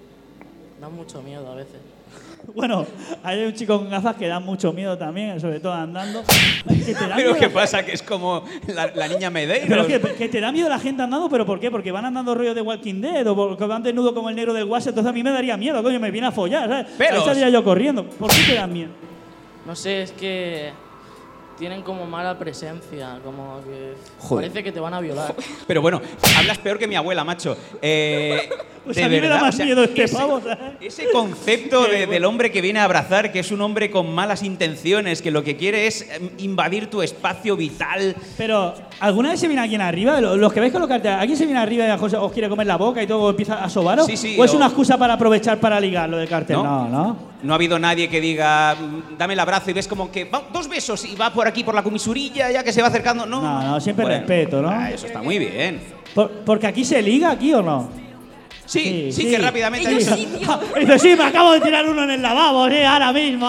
Da mucho miedo a veces. Bueno, hay un chico con gafas que da mucho miedo también, sobre todo andando. Que te da Pero miedo ¿qué la- pasa? Que es como la, la niña Medeiros. Pero que, que te da miedo la gente andando, ¿pero por qué? Porque van andando rollo de Walking Dead o porque van desnudo como el negro del WhatsApp, entonces a mí me daría miedo, coño, me viene a follar, ¿sabes? Pelos. Ahí saldría yo corriendo. ¿Por qué te dan miedo? No sé, es que tienen como mala presencia, como que Joder. parece que te van a violar. Pero bueno, hablas peor que mi abuela, macho. Eh, Pues de a mí me da verdad, más o sea, miedo este ese, pavo, ¿sabes? ese concepto de- del hombre que viene a abrazar, que es un hombre con malas intenciones, que lo que quiere es em, invadir tu espacio vital. Pero, ¿alguna vez se viene alguien arriba? Lo- Los que veis con los carteles, ¿alguien se viene arriba y a José os quiere comer la boca y todo empieza a sobaros? Sí, sí, ¿O es o- una excusa para aprovechar para ligar lo del cartel? ¿No? No, no. No ha habido nadie que diga, "Mm, dame el abrazo", y ves como que va, dos besos y va por aquí por la comisurilla, ya que se va acercando. No, No, no, siempre respeto, ¿no? ah, eso está muy bien. Por- porque aquí se liga, aquí o no. Sí, sí, que rápidamente. Ellos sí, tío. Y dice, sí, me acabo de tirar uno en el lavabo, sí, ahora mismo.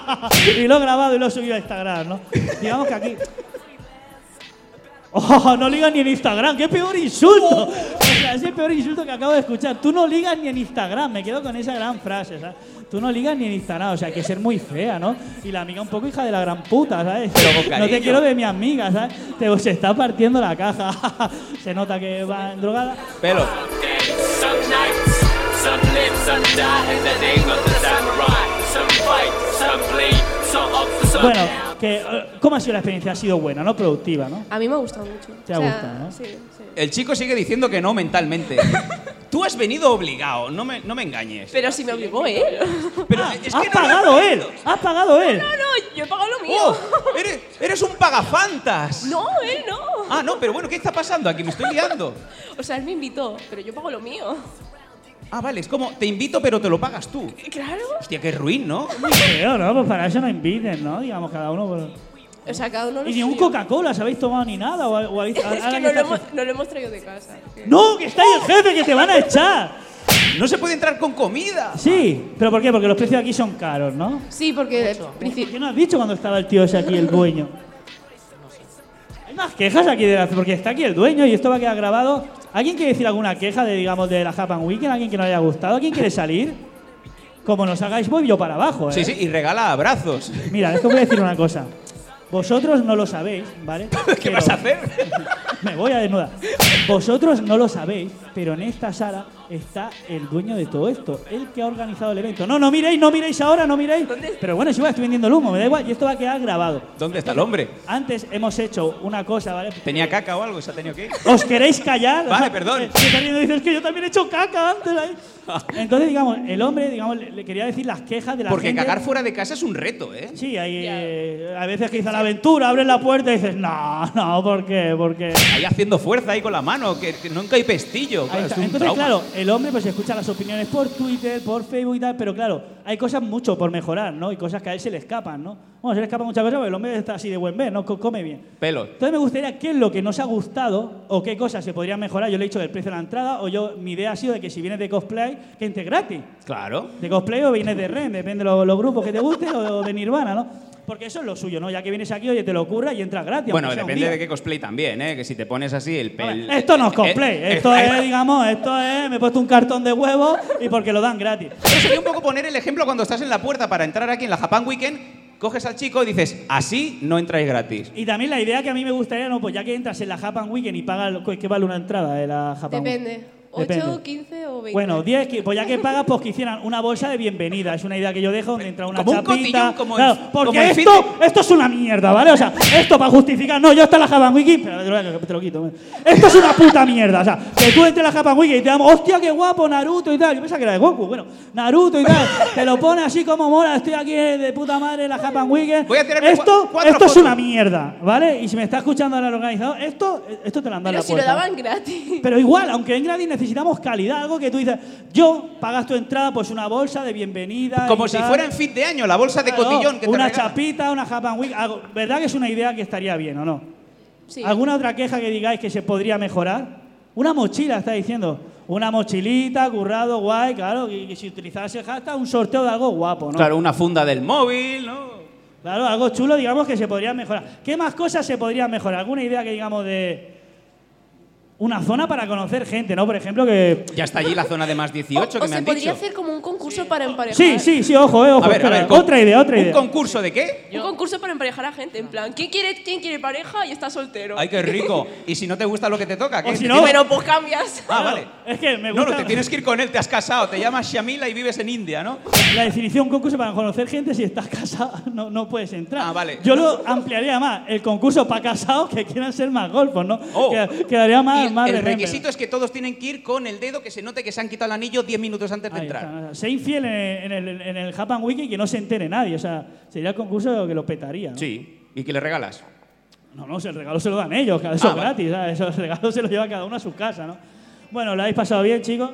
Y lo he grabado y lo he subido a Instagram, ¿no? Digamos que aquí... Oh, no ligas ni en Instagram, qué peor insulto. O sea, es el peor insulto que acabo de escuchar. Tú no ligas ni en Instagram, me quedo con esa gran frase, ¿sabes? Tú no ligas ni en Instagram, o sea, hay que ser muy fea, ¿no? Y la amiga un poco hija de la gran puta, ¿sabes? Pero con No cariño. te quiero de mi amiga, ¿sabes? Te, se está partiendo la caja. Se nota que va en drogada. Pelo. Some nights, some live, some die in the name of the samurai. Some fight, some bleed, some up for some Bueno, down. que, eh, ¿cómo ha sido la experiencia? Ha sido buena, ¿no? Productiva, ¿no? A mí me ha gustado mucho. Te ha O sea, gustado, ¿no? Sí, sí. El chico sigue diciendo que no mentalmente. Tú has venido obligado, no me, no me engañes. Pero si me obligó él. Pero Ah, es ¡Has que no lo pagado él! entiendo. ¡Has pagado él! No, no, Yo he pagado lo mío. ¡Oh! Eres, eres un pagafantas. No, él no. Ah, no, pero bueno, ¿qué está pasando aquí? Me estoy liando. O sea, él me invitó, pero yo pago lo mío. Ah, vale, es como, te invito, pero te lo pagas tú. Claro. Hostia, qué ruin, ¿no? Muy feo, ¿no? Pues para eso no inviten, ¿no? Digamos, cada uno... Por... O sea, cada uno lo Y ni un suyo. Coca-Cola, ¿os habéis tomado ni nada? ¿O, o habéis, Es ahora que no lo, está- hemos, no lo hemos traído de casa. que- ¡No! ¡Que está ahí el jefe, que te van a echar! No se puede entrar con comida. Sí, ¿pero por qué? Porque los precios aquí son caros, ¿no? Sí, porque... ¿Qué no has dicho cuando estaba el tío ese aquí, el dueño? Hay más quejas aquí, de la- porque está aquí el dueño y esto va a quedar grabado. ¿Alguien quiere decir alguna queja de, digamos, de la Japan Weekend? ¿Alguien que no le haya gustado? ¿Alguien quiere salir? Como nos hagáis, voy yo para abajo, ¿eh? Sí, sí, y regala abrazos. Mira, es que voy a decir una cosa. Vosotros no lo sabéis, ¿vale? ¿Qué Pero- vas a hacer? Me voy a desnudar. Vosotros no lo sabéis, pero en esta sala está el dueño de todo esto, el que ha organizado el evento. No, no miréis, no miréis ahora, no miréis. Pero bueno, si va, estoy vendiendo el humo, me da igual, y esto va a quedar grabado. ¿Dónde está el hombre? Antes hemos hecho una cosa, ¿vale? ¿Tenía caca o algo? ¿Se ha tenido que ir? ¿Os queréis callar? Vale, perdón. Eh, si Carino dice, es que yo también he hecho caca antes ahí. Entonces, digamos, el hombre, digamos, le, le quería decir las quejas de la Porque gente. cagar fuera de casa es un reto, ¿eh? Sí, hay eh, a veces que dice la aventura, abres la puerta y dices, no, no, ¿por qué? Porque... Ahí haciendo fuerza ahí con la mano, que, que nunca hay pestillo. Ahí Claro, está. es un Entonces, trauma. claro, el hombre pues escucha las opiniones por Twitter, por Facebook y tal, pero claro, hay cosas mucho por mejorar, ¿no? Y cosas que a él se le escapan, ¿no? Bueno, se le escapan muchas cosas porque el hombre está así de buen ver, ¿no? Co- Come bien. Pelos. Entonces me gustaría qué es lo que nos ha gustado o qué cosas se podrían mejorar. Yo le he dicho del precio de la entrada o yo mi idea ha sido de que si vienes de cosplay, que entre gratis. Claro. De cosplay o vienes de Ren, depende de los, los grupos que te gusten o de Nirvana, ¿no? Porque eso es lo suyo, ¿no? Ya que vienes aquí, oye, te lo ocurra y entras gratis. Bueno, aunque sea un depende día. de qué cosplay también, ¿eh? Que si te pones así el pel... Esto no es cosplay, Eh, eh, esto eh, es, digamos, esto es, me he puesto un cartón de huevo y porque lo dan gratis. Pero sería un poco poner el ejemplo cuando estás en la puerta para entrar aquí en la Japan Weekend, coges al chico y dices, así no entráis gratis. Y también la idea que a mí me gustaría, no, pues ya que entras en la Japan Weekend y pagas, ¿qué vale una entrada de la Japan Weekend? Depende. Depende. ocho, quince o veinte. Bueno, diez, que- pues ya que pagas, pues que hicieran una bolsa de bienvenida. Es una idea que yo dejo donde entra una Como un chapita. cotillón, como claro, en- porque como en esto, esto es una mierda, ¿vale? O sea, esto para justificar. No, yo está en la Japan Weekend. Pero te lo, te lo quito. Esto es una puta mierda. O sea, que tú entres en la Japan Weekend y te damos, hostia, qué guapo, Naruto y tal. Yo pensaba que era de Goku. Bueno, Naruto y tal. Te lo pones así como mola. Estoy aquí de puta madre en la Japan Weekend. Voy a tirarme esto cua- cuatro esto es fotos. una mierda, ¿vale? Y si me está escuchando ahora el organizador, esto, esto te lo han dado en Pero la si lo puerta. daban gratis. Pero igual, aunque en gratis necesitamos calidad, algo que tú dices, yo pagas tu entrada, pues una bolsa de bienvenida. Como y si tal. fuera en fin de año, la bolsa de Claro, cotillón que te una regalan. chapita, una Japan Week, algo. ¿Verdad que es una idea que estaría bien o no? Sí. ¿Alguna otra queja que digáis que se podría mejorar? Una mochila, está diciendo. Una mochilita, currado, guay, claro, y que si utilizas el hashtag, un sorteo de algo guapo, ¿no? Claro, una funda del móvil, ¿no? Claro, algo chulo, digamos, que se podría mejorar. ¿Qué más cosas se podrían mejorar? ¿Alguna idea que digamos de una zona para conocer gente, ¿no? Por ejemplo, que... Ya está allí la zona de más dieciocho O que me se han podría dicho. hacer como un concurso para emparejar. Sí, sí, sí, ojo, eh, ojo. A ver, a espera, ver, con- otra idea, otra ¿Un idea. concurso de qué? Un concurso para emparejar a gente. En plan, ¿quién quiere, quién quiere pareja y está soltero? Ay, qué rico. ¿Y si no te gusta lo que te toca? ¿qué? O si ¿Te no- tienes- Pero pues cambias. Ah, vale. Es que me No, gusta no, te tienes que ir con él, te has casado, te llamas Shamila y vives en India, ¿no? la definición concurso para conocer gente. Si estás casado, no, no puedes entrar. Ah, vale. Yo lo ampliaría más. El concurso para casados que quieran ser más golfos, ¿no? Oh. Que- Quedaría más, Y más el de remember. requisito es que todos tienen que ir con el dedo que se note que se han quitado el anillo diez minutos antes de Ahí entrar. está. Sé infiel en, en el, en el Japan Wiki y que no se entere nadie. O sea, sería el concurso que lo petaría, ¿no? Sí. ¿Y qué le regalas? No, no, el regalo se lo dan ellos, cada- eso Ah, es vale. gratis, ¿sabes? Esos regalos se los lleva cada uno a su casa, ¿no? Bueno, ¿lo habéis pasado bien, chicos?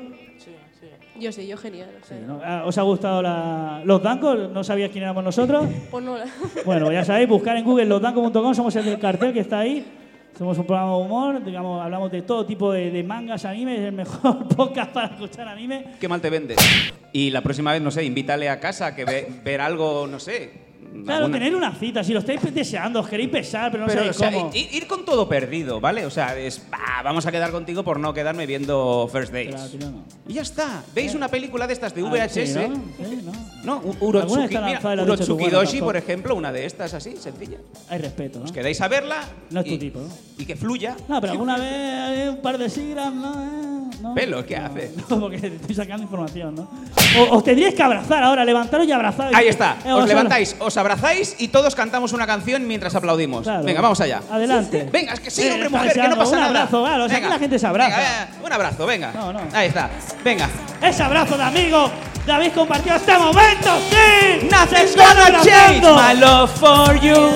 Yo sí, yo genial. o sea. ¿No? Ah, ¿Os ha gustado la... los dancos? ¿No sabíais quién éramos nosotros? Pues no, la- Bueno, ya sabéis, buscar en Google losdancos punto com, somos el del cartel que está ahí. Somos un programa de humor, digamos, hablamos de todo tipo de, de mangas, animes, es el mejor podcast para escuchar anime. ¿Qué mal te vendes? Y la próxima vez, no sé, invítale a casa que ve- ver algo, no sé. Claro, alguna- tener una cita, si lo estáis deseando, os queréis besar, pero no Pero, o sabéis sea, cómo. ir, ir con todo perdido, ¿vale? O sea, es, "Bah, vamos a quedar contigo por no quedarme viendo First Pero, Dates. tío, no. Y ya está. ¿Veis una película de estas de Ah, V H S? sí, ¿no? Sí, ¿no? No, u- Alguna Urotsuki, está mira, lanzada y le has dicho tú, Urotsuki bueno, Doshi, tampoco. por ejemplo, una de estas así, sencilla. Hay respeto, ¿no? Os quedáis a verla No es tu y, tipo, ¿no? y que fluya. No, pero alguna vez hay un par de siglas, ¿no? ¿Eh? ¿No? Pelo, ¿qué No, hace? No, porque te estoy sacando información, ¿no? O- os tendríais que abrazar ahora, levantaros y abrazaros. Ahí está, Eh, vamos os a- levantáis, os abrazáis y todos cantamos una canción mientras aplaudimos. Claro. Venga, vamos allá. Adelante. Venga, es que sí, Eh, hombre, está mujer, que no deseando pasa un nada. abrazo, claro, o sea, Venga. aquí la gente se abraza. Venga, venga, un abrazo, venga. No, no. Ahí está, venga. Ese abrazo de amigo habéis compartido este momento, sí. Nothing's Se están gonna change abrazando. my love for you.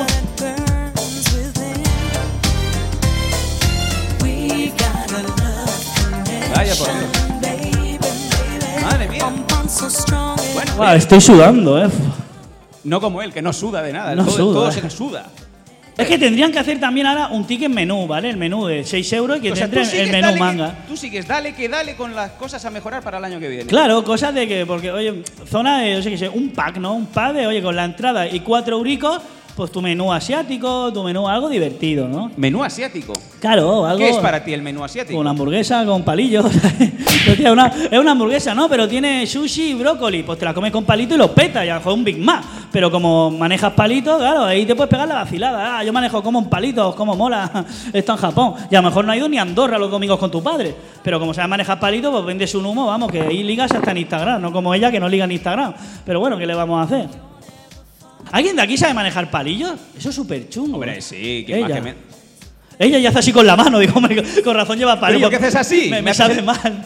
Vaya por Dios. Madre mía. Bueno, Buah, estoy sudando, eh. no como él, que no suda de nada. No todo suda, todo eh. se le suda. Es que tendrían que hacer también ahora un ticket menú, ¿vale? El menú de seis euros y que O te sea, tú entre el sigues, menú dale manga. que, tú sigues, dale que dale con las cosas a mejorar para el año que viene. Claro, cosas de que, porque, oye, zona de, yo sé qué sé, un pack, ¿no? Un pack de, oye, con la entrada y cuatro euricos, pues tu menú asiático, tu menú algo divertido, ¿no? Menú asiático. Claro, algo. ¿Qué es para ti el menú asiático? Una hamburguesa con palillos. Hostia, una- es una hamburguesa, ¿no? Pero tiene sushi y brócoli. Pues te la comes con palito y lo peta, y a lo mejor un Big Mac. Pero como manejas palitos, claro, ahí te puedes pegar la vacilada. Ah, yo manejo como un palito, como mola. Esto en Japón. Y a lo mejor no ha ido ni a Andorra los domingos con tu padre. Pero como sabes manejar palitos, pues vendes un humo, vamos, que ahí ligas hasta en Instagram. No como ella, que no liga en Instagram. Pero bueno, ¿qué le vamos a hacer? ¿Alguien de aquí sabe manejar palillos? Eso es súper chungo. Hombre, sí, que más Ella. que me- Ella ya hace así con la mano. Digo, hombre, con razón lleva palillos. por qué haces así? Me, Me me haces sabe el- mal.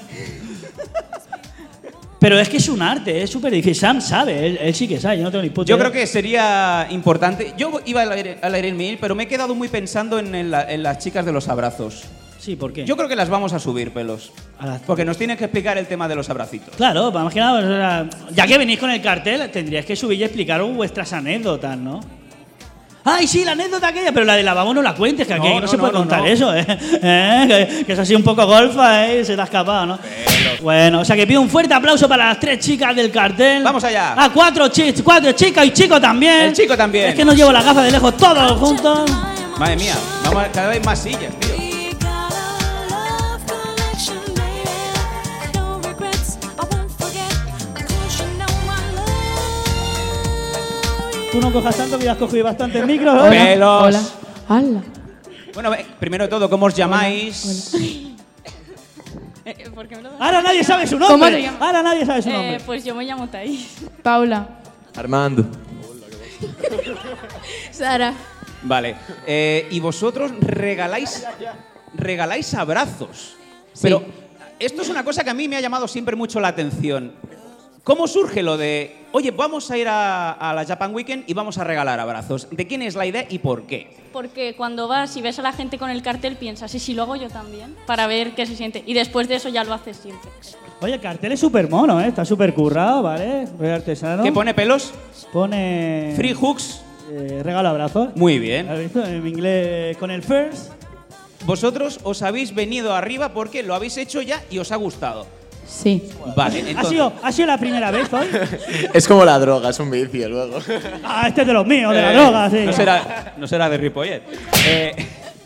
Pero es que es un arte, es súper difícil. Sam sabe, él, él sí que sabe, yo no tengo ni puta Yo idea. creo que sería importante. Yo iba a leer, a leer el mail, pero me he quedado muy pensando en, el- en las chicas de los abrazos. Sí, ¿por qué? Yo creo que las vamos a subir, pelos. A las- Porque nos tienen que explicar el tema de los abracitos. Claro, más que nada, pues, era- ya que venís con el cartel, tendríais que subir y explicaros vuestras anécdotas, ¿no? Ay, sí, la anécdota aquella, pero la de lavabo no la cuentes, que aquí No, no, no, se no, puede no, contar no. eso, ¿eh? ¿Eh? Que, que es así un poco golfa, ¿eh? Se te ha escapado, ¿no? Bueno, o sea que pido un fuerte aplauso para las tres chicas del cartel. Vamos allá. Ah, cuatro, chi cuatro chicas y chico también. El chico también. Es que no llevo las gafas de lejos todos juntos. Madre mía, vamos a cada vez más sillas, tío. Tú no cojas tanto que ya has cogido bastantes micros. Hola. ¿eh? Pelos. Hola. Hola. Bueno, eh, primero de todo, ¿cómo os llamáis? Eh, ¿Por qué me lo das? Ahora nadie sabe su ¿Cómo nombre. te llamas? Ahora nadie sabe su Eh, nombre. pues yo me llamo Thais. Paula. Armando. Sara. Vale. Eh, y vosotros regaláis regaláis abrazos. Pero esto es una cosa que a mí me ha llamado siempre mucho la atención. ¿Cómo surge lo de, oye, vamos a ir a, a la Japan Weekend y vamos a regalar abrazos? ¿De quién es la idea y por qué? Porque cuando vas y ves a la gente con el cartel piensas, ¿y si lo hago yo también? Para ver qué se siente. Y después de eso ya lo haces siempre. Oye, el cartel es súper mono, ¿eh? Está súper currado, ¿vale? Muy artesano. ¿Qué pone, pelos? Pone... Free hooks. eh, regalo abrazos. Muy bien. ¿Has visto? En inglés con el first. Vosotros os habéis venido arriba porque lo habéis hecho ya y os ha gustado. Sí. Vale, ¿Ha entonces... sido, ¿Ha sido la primera vez hoy? Es como la droga, es un vicio luego. Ah, este es de los míos, de la Eh, droga, sí. No será, no será de Ripollet. Eh,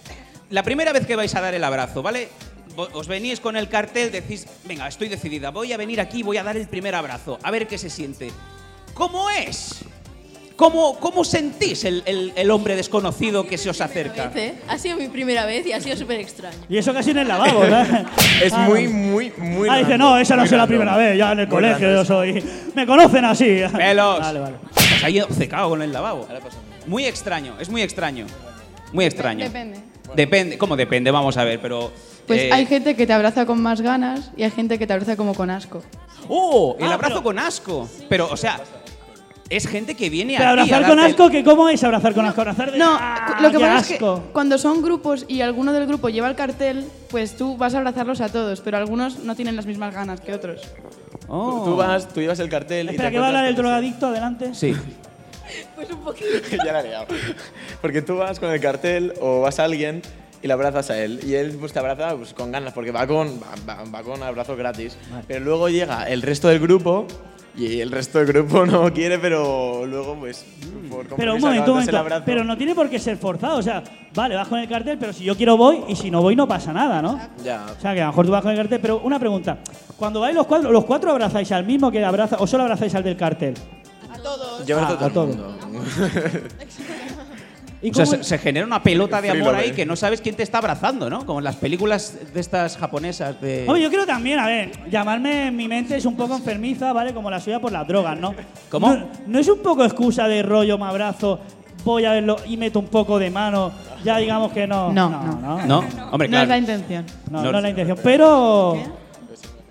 la primera vez que vais a dar el abrazo, ¿vale? Vo- Os venís con el cartel, decís, venga, estoy decidida, voy a venir aquí, voy a dar el primer abrazo, a ver qué se siente. ¿Cómo es? ¿Cómo, cómo sentís el, el- el hombre desconocido que se os acerca? Ha sido mi primera vez y ha sido súper extraño. Y eso casi en el lavabo, ¿sabes? Es Ah, muy, no. muy, muy. Ah, dice, random, no, esa no muy es la random. primera vez, ya en el Muy colegio random. yo soy. Me conocen así. Pelos. Vale, vale. Os ha ido secado con el lavabo. Muy extraño, es muy extraño. Muy extraño. Depende. Depende, ¿cómo depende? Vamos a ver, pero... Pues eh, hay gente que te abraza con más ganas y hay gente que te abraza como con asco. ¡Oh! El Ah, abrazo pero- con asco. Pero, o sea, es gente que viene Pero aquí abrazar a con darte- asco, ¿que ¿cómo es abrazar con asco? Abrazar de. No, ¡Ah, lo que qué pasa es que asco! cuando son grupos y alguno del grupo lleva el cartel, pues tú vas a abrazarlos a todos, pero algunos no tienen las mismas ganas que otros. Oh. Tú vas, tú llevas el cartel. Espera, y te ¿que va a hablar el encuentras con drogadicto adelante? Sí. Pues un poquito. ese- Ya la he liado. Porque tú vas con el cartel o vas a alguien y le abrazas a él. Y él pues, te abraza pues, con ganas, porque va con, va, va- va con abrazos gratis. Pero luego llega el resto del grupo y el resto del grupo no quiere, pero luego, pues, por Pero un compromiso momento, un acabantes el momento. abrazo. Pero no tiene por qué ser forzado. O sea, vale, vas con el cartel, pero si yo quiero voy y si no voy no pasa nada, ¿no? Ya. O sea, que a lo mejor tú vas con el cartel. Pero una pregunta. Cuando vais los cuatro, ¿los cuatro abrazáis al mismo que abraza o solo abrazáis al del cartel? A todos. Yo abrazo Ah, a todo a el todo. mundo. ¿Y O sea, cómo- se, se genera una pelota de Free amor lover. ahí que no sabes quién te está abrazando, ¿no? Como en las películas de estas japonesas de... Hombre, yo creo también, a ver, llamarme en mi mente es un poco enfermiza, ¿vale? Como la suya por las drogas, ¿no? ¿Cómo? No, no es un poco excusa de rollo, me abrazo, voy a verlo y meto un poco de mano, ya digamos que no. No, no. no. No, ¿No? Hombre, No es la claro. intención. no, No. no es la intención. Pero.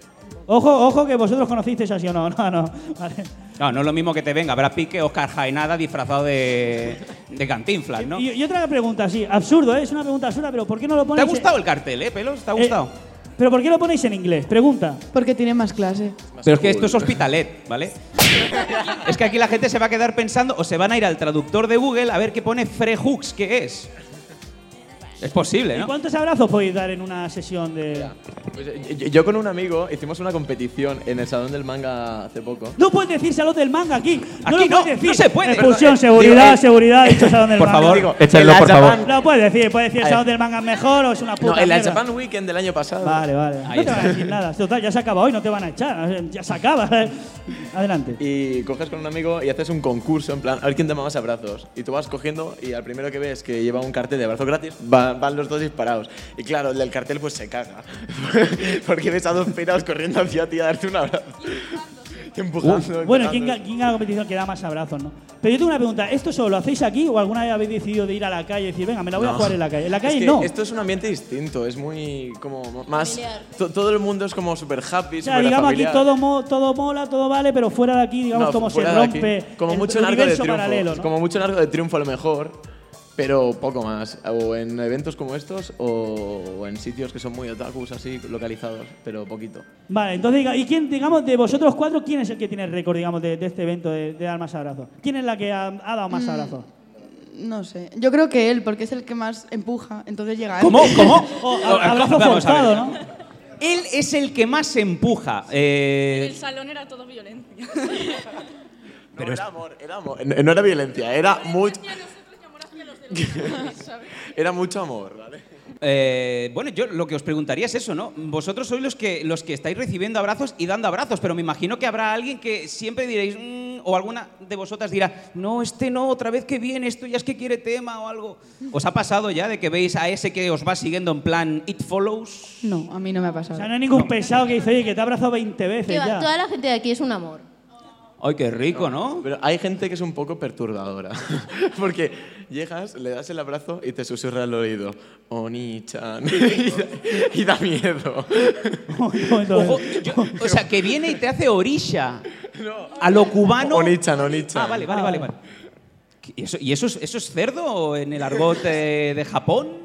Ojo, ojo, que vosotros conocisteis así o no. No, no. Vale. No, no es lo mismo que te venga Brad Pitt que Oscar Jaenada disfrazado de, de Cantinflas, ¿no? Y, y otra pregunta, sí, absurdo, ¿eh? Es una pregunta absurda, pero ¿por qué no lo ¿Te ponéis? ha gustado el cartel, eh, Pelos? ¿Te ha gustado? Eh, ¿Pero por qué lo ponéis en inglés? Pregunta. Porque tiene más clase. Pero es que esto es Hospitalet, ¿vale? Es que aquí la gente se va a quedar pensando o se van a ir al traductor de Google a ver qué pone Frehooks, ¿qué es? Es posible, ¿Y ¿no? cuántos abrazos podéis dar en una sesión de...? Pues, eh, yo, yo con un amigo hicimos una competición en el Salón del Manga hace poco. No puedes decir salón del manga aquí. No Aquí lo no, puedes decir. no se puede. Expulsión, Perdón, seguridad, digo, eh, seguridad, dicho salón del por manga. favor, Digo, échenlo, en la por favor. Japan- No puedes decir, puedes decir A ver. salón del manga es mejor o es una puta No, en la mierda. Japan Weekend del año pasado. Vale, vale. Ahí No te está. van a decir nada. Total, ya se acaba hoy, no te van a echar. Ya se acaba. Adelante. Y coges con un amigo y haces un concurso, en plan, a ver quién te da más abrazos. Y tú vas cogiendo y al primero que ves que lleva un cartel de abrazo gratis, va- van los dos disparados. Y claro, el del cartel pues se caga. Porque ves a dos pirados corriendo hacia ti a darte un abrazo. Y empujando. Bueno, ¿quién, empujando. ga- quién gana la competición que da más abrazos, no? Pero yo tengo una pregunta. ¿Esto solo lo hacéis aquí o alguna vez habéis decidido de ir a la calle y decir, venga, me la voy a No. jugar en la calle? En la Es calle que no. Esto es un ambiente distinto, es muy como más. Familiar. to- todo el mundo es como súper happy, O sea, súper digamos aquí familiar. todo, mo- todo mola, todo vale, pero fuera de aquí, digamos, No, como se fuera de aquí, rompe como el, mucho el en Arco de universo Triunfo, paralelo, ¿no? como mucho en Arco de Triunfo a lo mejor, pero poco más. O en eventos como estos o, o en sitios que son muy otakus así localizados, pero poquito. Vale, entonces, diga- ¿y quién, digamos, de vosotros cuatro, quién es el que tiene el récord, digamos, de, de este evento de, de dar más abrazos? ¿Quién es la que ha, ha dado más Mm. abrazos? No sé. Yo creo que él, porque es el que más empuja, entonces llega ¿Cómo? él. ¿Cómo? O a- abrazo Vamos a ver. forzado, ¿no? Él es el que más empuja. Eh, El salón era todo violencia. Pero era amor, era amor. No, no era violencia, era mucho. Era mucho amor, ¿vale? Eh, bueno, yo lo que os preguntaría es eso, ¿no? Vosotros sois los que, los que estáis recibiendo abrazos y dando abrazos, pero me imagino que habrá alguien que siempre diréis, "Mm", o alguna de vosotras dirá, no, este no, otra vez que viene, esto ya es que quiere tema o algo. ¿Os ha pasado ya de que veis a ese que os va siguiendo en plan It Follows? No, a mí no me ha O pasado. sea, no hay ningún pesado que dice, oye, que te ha abrazado veinte veces Que va, ya. toda la gente de aquí es un amor. Ay, qué rico, ¿no? Pero hay gente que es un poco perturbadora. Porque llegas, le das el abrazo y te susurra al oído, Oni-chan. y, da, y da miedo. Ojo, yo- o sea, que viene y te hace orisha. A lo cubano. Oni-chan, Oni-chan. Ah, vale, vale, Ah, vale. vale. vale. ¿Y eso, y eso, es, eso es cerdo en el argot eh, de Japón?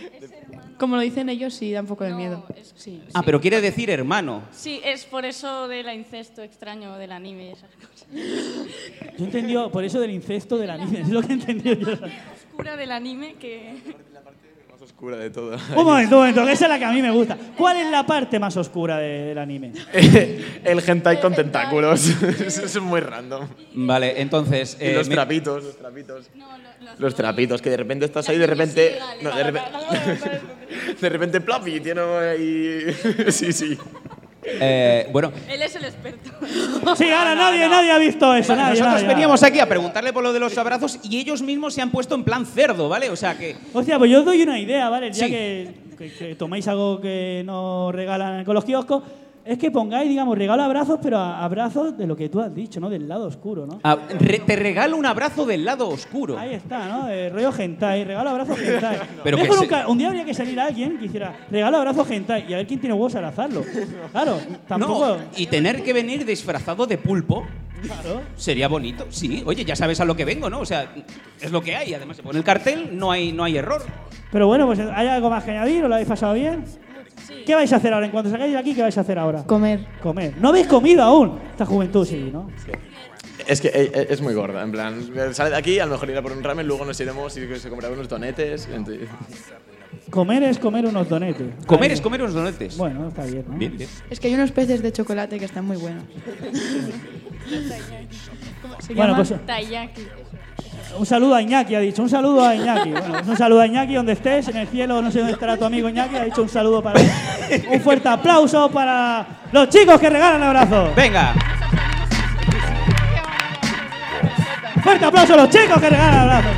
Como lo dicen ellos, sí, da un poco de miedo. Sí, Ah, pero quiere decir hermano. sí, es por eso del incesto extraño del anime y esas cosas. Yo he entendido, por eso del incesto del anime, es lo que he entendido yo. Oscura del anime que... Más oscura de todo. Un momento, un momento, que esa es la que a mí me gusta. ¿Cuál es la parte más oscura de- del anime? El hentai con tentáculos. Eso es muy random. Vale, entonces. Y eh, los me- trapitos, los trapitos. Los trapitos, que de repente estás ahí, de repente. No, de repente. De repente, plop, y tiene ahí. Sí, sí. eh, bueno, Él es el experto. Sí, ahora nadie, nadie ha visto eso, vale, nadie, nosotros nadie. veníamos aquí a preguntarle por lo de los abrazos y ellos mismos se han puesto en plan cerdo, ¿vale? O sea que. Hostia, pues yo os doy una idea, ¿vale? El día Sí. que, que- que toméis algo que no regalan con los kioscos, es que pongáis, digamos, regalo abrazos, pero a- abrazos de lo que tú has dicho, ¿no? Del lado oscuro, ¿no? ah, re- te regalo un abrazo del lado oscuro. Ahí está, ¿no? De rollo hentai, regalo abrazo hentai. Pero que Mejor se- nunca- un día habría que salir alguien que hiciera regalo abrazo hentai y a ver quién tiene huevos a abrazarlo. Claro, tampoco. No, y tener que venir disfrazado de pulpo. Claro. Sería bonito, sí. Oye, ya sabes a lo que vengo, ¿no? O sea, es lo que hay. Además, se pone el cartel, no hay, no hay error. Pero bueno, pues ¿hay algo más que añadir? ¿O lo habéis pasado bien? ¿Qué vais a hacer ahora? En cuanto salgáis de aquí, ¿qué vais a hacer ahora? Comer. Comer. ¿No habéis comido aún? Esta juventud sí, ¿no? Es que eh, eh, es muy gorda, en plan, sale de aquí, a lo mejor irá por un ramen, luego nos iremos y se comprará unos donetes. entonces- Comer es comer unos donetes. Comer Ahí. es comer unos donetes. Bueno, está bien, ¿no? Bien, bien. Es que hay unos peces de chocolate que están muy buenos. Se Bueno, llaman- pues Taiyaki. un saludo a Iñaki, ha dicho. Un saludo a Iñaki. Bueno, pues un saludo a Iñaki donde estés, en el cielo, no sé dónde estará tu amigo Iñaki, ha dicho un saludo para él. Un fuerte aplauso para los chicos que regalan abrazos. Venga. Fuerte aplauso a los chicos que regalan abrazos.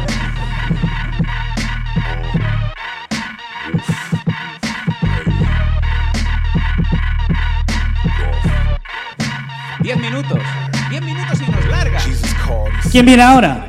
Diez minutos. Diez minutos y nos larga. ¿Quién viene ahora?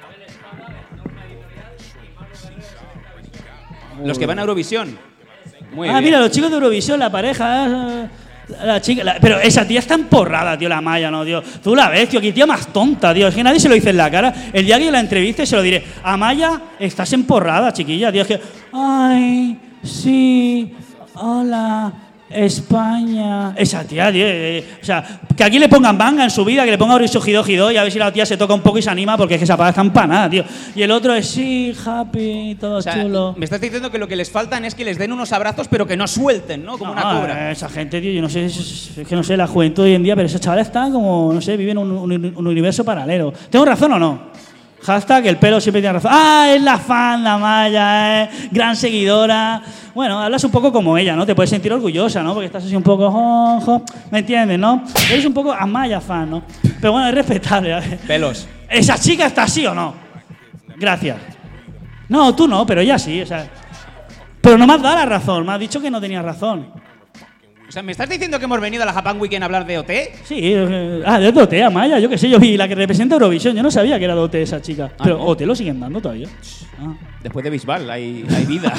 Los que van a Eurovisión. Muy ah, bien. mira, los chicos de Eurovisión, la pareja. eh, La chica, la- pero esa tía está emporrada, tío, la Maya, ¿no, tío? Tú la ves, tío, qué tía más tonta, tío. Es que nadie se lo dice en la cara. El día que yo la entreviste se lo diré. Amaya, estás emporrada, chiquilla, tío. Es que, ay, sí, hola, España. Esa tía, tío. eh, o sea, que aquí le pongan manga en su vida, que le ponga Oriso Gido Gido y a ver si la tía se toca un poco y se anima porque es que esa paga está empanada, tío. Y el otro es, sí, happy, todo O sea, chulo. me estás diciendo que lo que les faltan es que les den unos abrazos, pero que no suelten, ¿no? Como una No, cobra. Esa gente, tío, yo no sé, es, es que no sé, la juventud hoy en día, pero esa chavala está como, no sé, vive en un, un- un universo paralelo. ¿Tengo razón o no? Hashtag, el pelo siempre tiene razón. ¡Ah, es la fan, la Maya, eh! Gran seguidora. Bueno, hablas un poco como ella, ¿no? Te puedes sentir orgullosa, ¿no? Porque estás así un poco, ojo, ¿me entiendes, no? Eres un poco Amaya fan, ¿no? Pero bueno, es respetable. A ver. Pelos. ¿Esa chica está así o no? Gracias. No, tú no, pero ella sí, o sea. Pero no me has dado la razón, me has dicho que no tenías razón. O sea, ¿me estás diciendo que hemos venido a la Japan Weekend a hablar de O T? Sí, eh, ah, de O T, Amaya, yo qué sé, yo vi la que representa Eurovisión, yo no sabía que era de O T esa chica. Ah, Pero ¿no? O T lo siguen dando todavía. Ah. Después de Bisbal hay, hay vida.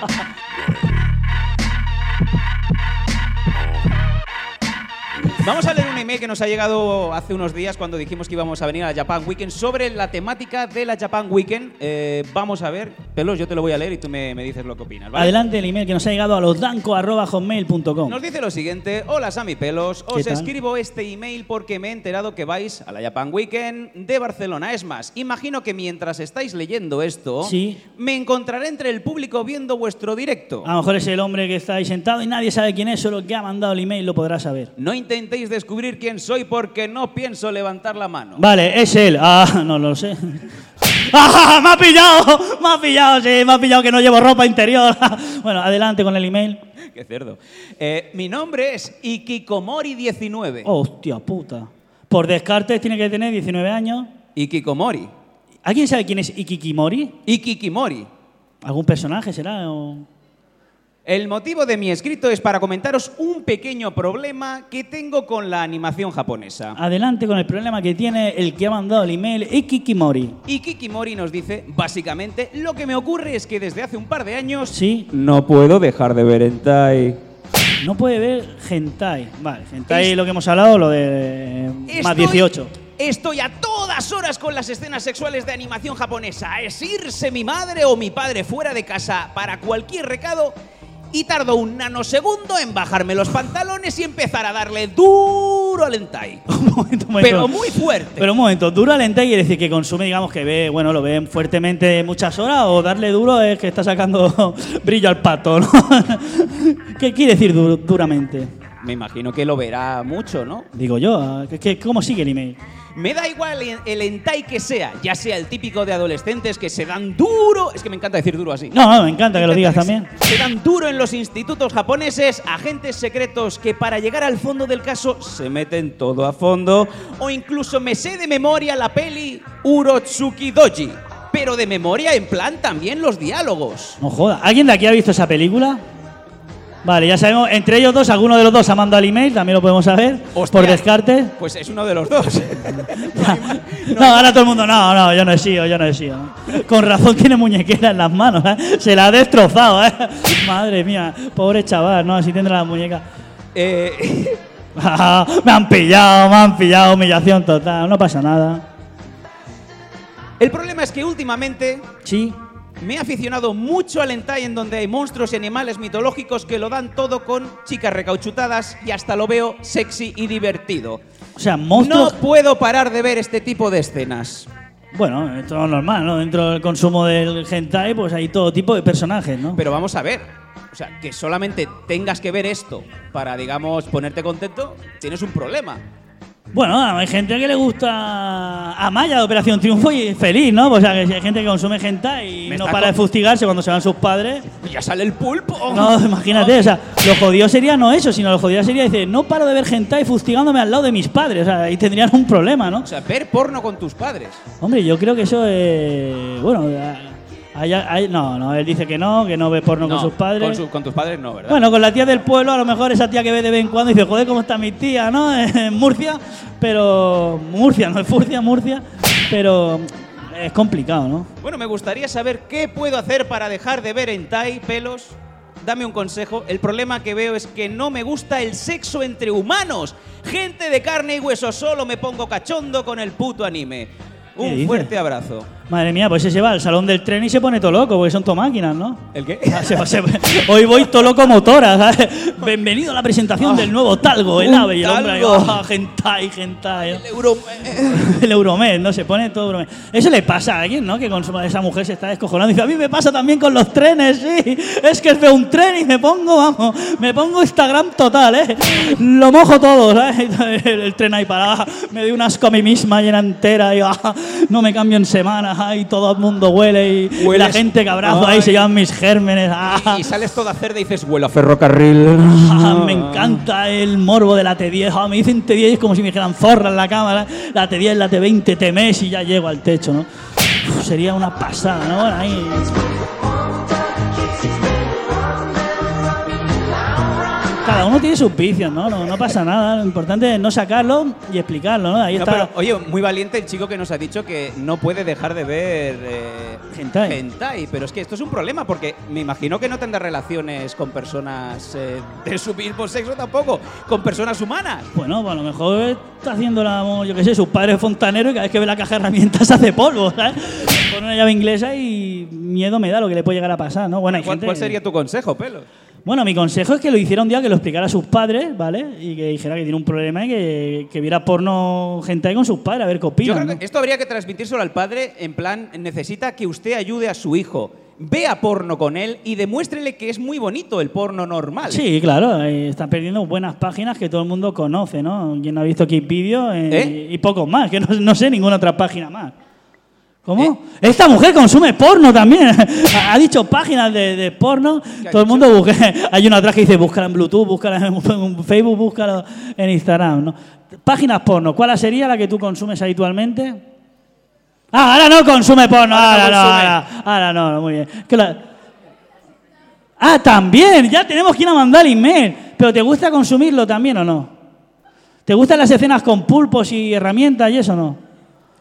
Vamos a leer un email que nos ha llegado hace unos días cuando dijimos que íbamos a venir a la Japan Weekend sobre la temática de la Japan Weekend. Eh, vamos a ver, Pelos, yo te lo voy a leer y tú me, me dices lo que opinas, ¿vale? Adelante el email que nos ha llegado a losdanco arroba hotmail punto com. Nos dice lo siguiente: hola Sammy Pelos, ¿Qué os tal? escribo este email porque me he enterado que vais a la Japan Weekend de Barcelona. Es más, imagino que mientras estáis leyendo esto, Sí. me encontraré entre el público viendo vuestro directo. A lo mejor es el hombre que está ahí sentado y nadie sabe quién es, solo el que ha mandado el email lo podrá saber. No intentéis descubrir quién soy porque no pienso levantar la mano. Vale, es él. Ah, no lo sé. ¡Ah, me ha pillado! Me ha pillado, sí, me ha pillado que no llevo ropa interior. Bueno, adelante con el email. Qué cerdo. Eh, mi nombre es Ikikomori diecinueve. Hostia puta. Por descarte tiene que tener diecinueve años. Ikikomori. ¿Alguien sabe quién es Ikikimori? Ikikimori. ¿Algún personaje será? O... El motivo de mi escrito es para comentaros un pequeño problema que tengo con la animación japonesa. Adelante con el problema que tiene el que ha mandado el email, Ikikimori. Ikikimori nos dice, básicamente, lo que me ocurre es que desde hace un par de años Sí. no puedo dejar de ver hentai. No puede ver hentai. Vale, hentai Es- lo que hemos hablado, lo de eh, más Estoy- dieciocho. Estoy a todas horas con las escenas sexuales de animación japonesa. Es irse mi madre o mi padre fuera de casa para cualquier recado y tardo un nanosegundo en bajarme los pantalones y empezar a darle duro al hentai. Un momento, un momento. Pero muy fuerte. Pero un momento, duro al hentai quiere decir que consume, digamos, que ve, bueno, lo ven fuertemente muchas horas, o darle duro es que está sacando brillo al pato, ¿no? ¿Qué quiere decir du- duramente? Me imagino que lo verá mucho, ¿no? Digo yo, ¿qué- qué- ¿cómo sigue el email? Me da igual el- el hentai que sea, ya sea el típico de adolescentes que se dan duro, es que me encanta decir duro así. No, no, me encanta que lo digas también. Se dan duro en los institutos japoneses, agentes secretos que para llegar al fondo del caso se meten todo a fondo, o incluso me sé de memoria la peli Urotsuki Doji, pero de memoria en plan también los diálogos. No joda. ¿Alguien de aquí ha visto esa película? Vale, ya sabemos, entre ellos dos, alguno de los dos ha mandado el email, también lo podemos saber, Hostia. por descarte. Pues es uno de los dos. No, ahora todo el mundo, no, no, yo no he sido, yo no he sido. Con razón tiene muñequera en las manos, ¿eh? Se la ha destrozado, ¿eh? Madre mía, pobre chaval, ¿no? Así tendrá la muñeca. Eh, Ah, me han pillado, me han pillado, humillación total, no pasa nada. el problema es que últimamente Sí. me he aficionado mucho al hentai en donde hay monstruos y animales mitológicos que lo dan todo con chicas recauchutadas y hasta lo veo sexy y divertido. O sea, monstruos. No puedo parar de ver este tipo de escenas. Bueno, esto es normal, ¿no? Dentro del consumo del hentai, pues hay todo tipo de personajes, ¿no? Pero vamos a ver, o sea, que solamente tengas que ver esto para, digamos, ponerte contento, tienes un problema. Bueno, hay gente que le gusta Amaya de Operación Triunfo y es feliz, ¿no? O sea, que si hay gente que consume hentai y Me no está para de con- fustigarse cuando se van sus padres. Ya sale el pulpo. No, imagínate, o sea, lo jodido sería no eso, sino lo jodido sería decir, no paro de ver hentai fustigándome al lado de mis padres, o sea, ahí tendrían un problema, ¿no? O sea, ver porno con tus padres. Hombre, yo creo que eso es... Bueno, hay, hay- no, no, él dice que no, que no ve porno con sus padres. Con, su- con tus padres no, ¿verdad? Bueno, con la tía del pueblo, a lo mejor esa tía que ve de vez en cuando y dice, joder, ¿cómo está mi tía, no? En Murcia, pero... Murcia, no es Furcia, Murcia, pero es complicado, ¿no? Bueno, me gustaría saber qué puedo hacer para dejar de ver hentai, Pelos. dame un consejo. El problema que veo es que no me gusta el sexo entre humanos. Gente de carne y hueso, solo me pongo cachondo con el puto anime. Un dices? fuerte abrazo. Madre mía, pues ese se va al salón del tren y se pone todo loco, porque son todo máquinas, ¿no? ¿El qué? Ah, se va- se va- hoy voy todo loco motora, ¿sabes? Bienvenido a la presentación del nuevo Talgo, el un ave. Y el hombre ahí, Talgo. ah, hentai, hentai. El euro... El Euromed, ¿no? Se pone todo Euromed. Eso le pasa a alguien, ¿no? Que con su- esa mujer se está descojonando y dice, a mí me pasa también con los trenes, sí. Es que veo un tren y me pongo, vamos, me pongo Instagram total, ¿eh? Lo mojo todo, ¿sabes? El, el tren ahí parado, me doy un asco a mí misma llena entera y ah, no me cambio en semanas, y todo el mundo huele y, y Hueles- la gente que abrazo Ay. ahí se llevan mis gérmenes. Ah. Y sales toda cerda y dices, huelo a ferrocarril. Ah, me encanta el morbo de la T diez. Ah, me dicen T diez y es como si me dijeran zorra en la cámara. La T diez, la T veinte, T M E S y ya llego al techo, ¿no? Uf, sería una pasada, ¿no? Ahí. Cada uno tiene sus vicios, ¿no? ¿no? No pasa nada. Lo importante es no sacarlo y explicarlo, ¿no? Ahí No, está. pero, oye, muy valiente el chico que nos ha dicho que no puede dejar de ver eh, Hentai. hentai. Pero es que esto es un problema porque me imagino que no tendrá relaciones con personas eh, de su mismo sexo tampoco, con personas humanas. Bueno, pues a lo mejor está haciendo la, yo qué sé, sus padres fontaneros y cada vez que ve la caja de herramientas se hace polvo, ¿sabes? Pone una llave inglesa y miedo me da lo que le puede llegar a pasar, ¿no? Bueno, hay ¿Cuál, gente... cuál sería tu consejo, Pelo? Bueno, mi consejo es que lo hiciera un día, que lo explicara a sus padres, ¿vale? Y que dijera que tiene un problema y que, que viera porno hentai con sus padres, a ver qué Yo opinan. creo ¿no? que esto habría que transmitírselo al padre en plan, necesita que usted ayude a su hijo. Vea porno con él y demuéstrele que es muy bonito el porno normal. Sí, claro, eh, están perdiendo buenas páginas que todo el mundo conoce, ¿no? Quien ha visto Keep Video eh, ¿Eh? y pocos más, que no, no sé ninguna otra página más. ¿Cómo? Esta mujer consume porno también. Ha dicho páginas de, de porno. Todo el mundo busca. Hay una atrás que dice búscala en Bluetooth, búscala en Facebook, búscala en Instagram, ¿no? Páginas porno. ¿Cuál sería la que tú consumes habitualmente? Ah, ahora no consume porno. Ahora Ahora no no, consume. ahora, ahora no, no, muy bien. Que la- Ah, también. Ya tenemos que ir a mandar el email. ¿Pero te gusta consumirlo también o no? ¿Te gustan las escenas con pulpos y herramientas y eso o no?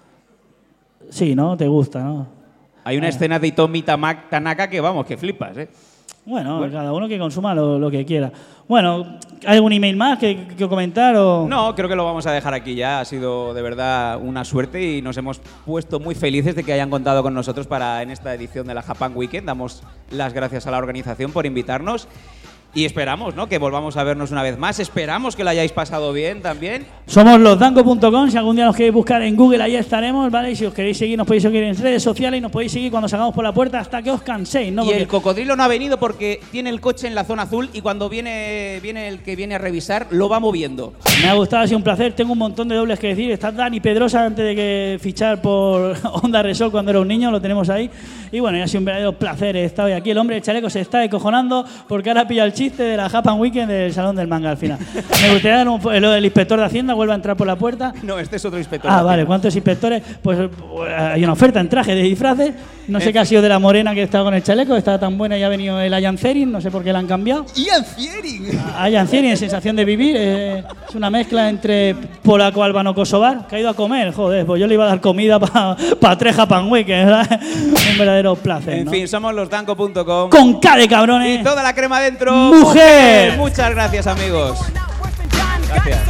Sí, ¿no? Te gusta, ¿no? Hay una Ah. escena de Itomi Tama- Tanaka que, vamos, que flipas, ¿eh? Bueno, cada uno que consuma lo, lo que quiera. Bueno, ¿hay algún email más que, que comentar? O? No, creo que lo vamos a dejar aquí ya. Ha sido de verdad una suerte y nos hemos puesto muy felices de que hayan contado con nosotros para en esta edición de la Japan Weekend. Damos las gracias a la organización por invitarnos y esperamos, ¿no?, que volvamos a vernos una vez más. Esperamos que lo hayáis pasado bien también. Somos losdanco punto com. Si algún día nos queréis buscar en Google, ahí estaremos, ¿vale? Y si os queréis seguir, nos podéis seguir en redes sociales y nos podéis seguir cuando salgamos por la puerta hasta que os canséis, ¿no? Y Porque- el cocodrilo no ha venido porque tiene el coche en la zona azul y cuando viene, viene el que viene a revisar lo va moviendo. Me ha gustado, ha sido un placer. Tengo un montón de dobles que decir. Está Dani Pedrosa antes de que fichar por Onda Resol cuando era un niño, lo tenemos ahí. Y bueno, ya ha sido un verdadero placer estar hoy aquí. El hombre del chaleco se está descojonando porque ahora pilla el chiste de la Japan Weekend del Salón del Manga al final. Me gustaría dar un, lo del inspector de Hacienda vuelva a entrar por la puerta. No, este es otro inspector. Ah, vale. ¿Cuántos inspectores? Pues eh, hay una oferta en traje de disfraces. No sé En qué ha sido de la morena que estaba con el chaleco. Estaba tan buena y ha venido el Ian Zerin. No sé por qué la han cambiado. Ian Ziering. Ian Ziering, sensación de vivir. eh, es una mezcla entre polaco, albano, kosovar. Que ha ido a comer. Joder, pues yo le iba a dar comida para pa tres Japan Weekend, ¿verdad? Un verdadero placer, En ¿no? fin, somos losdanco punto com. Con K de cabrones. Y toda la crema dentro. ¡Mujer! Muchas gracias, amigos. Gracias.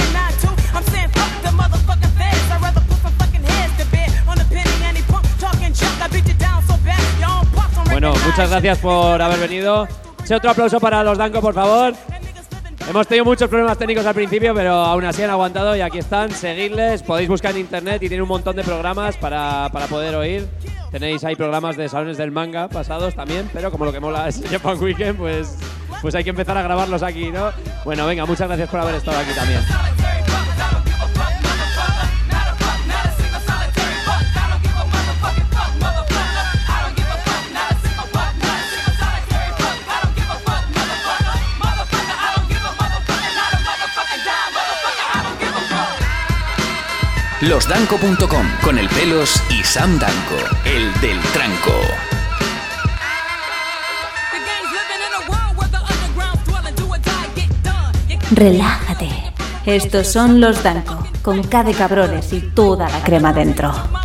Bueno, muchas gracias por haber venido. Ese otro aplauso para los Danco, por favor. Hemos tenido muchos problemas técnicos al principio, pero aún así han aguantado y aquí están. Seguidles, podéis buscar en internet y tienen un montón de programas para, para poder oír. Tenéis ahí programas de salones del manga pasados también, pero como lo que mola es Japan Weekend, pues, pues hay que empezar a grabarlos aquí, ¿no? Bueno, venga, muchas gracias por haber estado aquí también. losdanco punto com con el Pelos y Sam Danco, el del tranco. Relájate. Estos son los Danco, con K de cabrones y toda la crema dentro.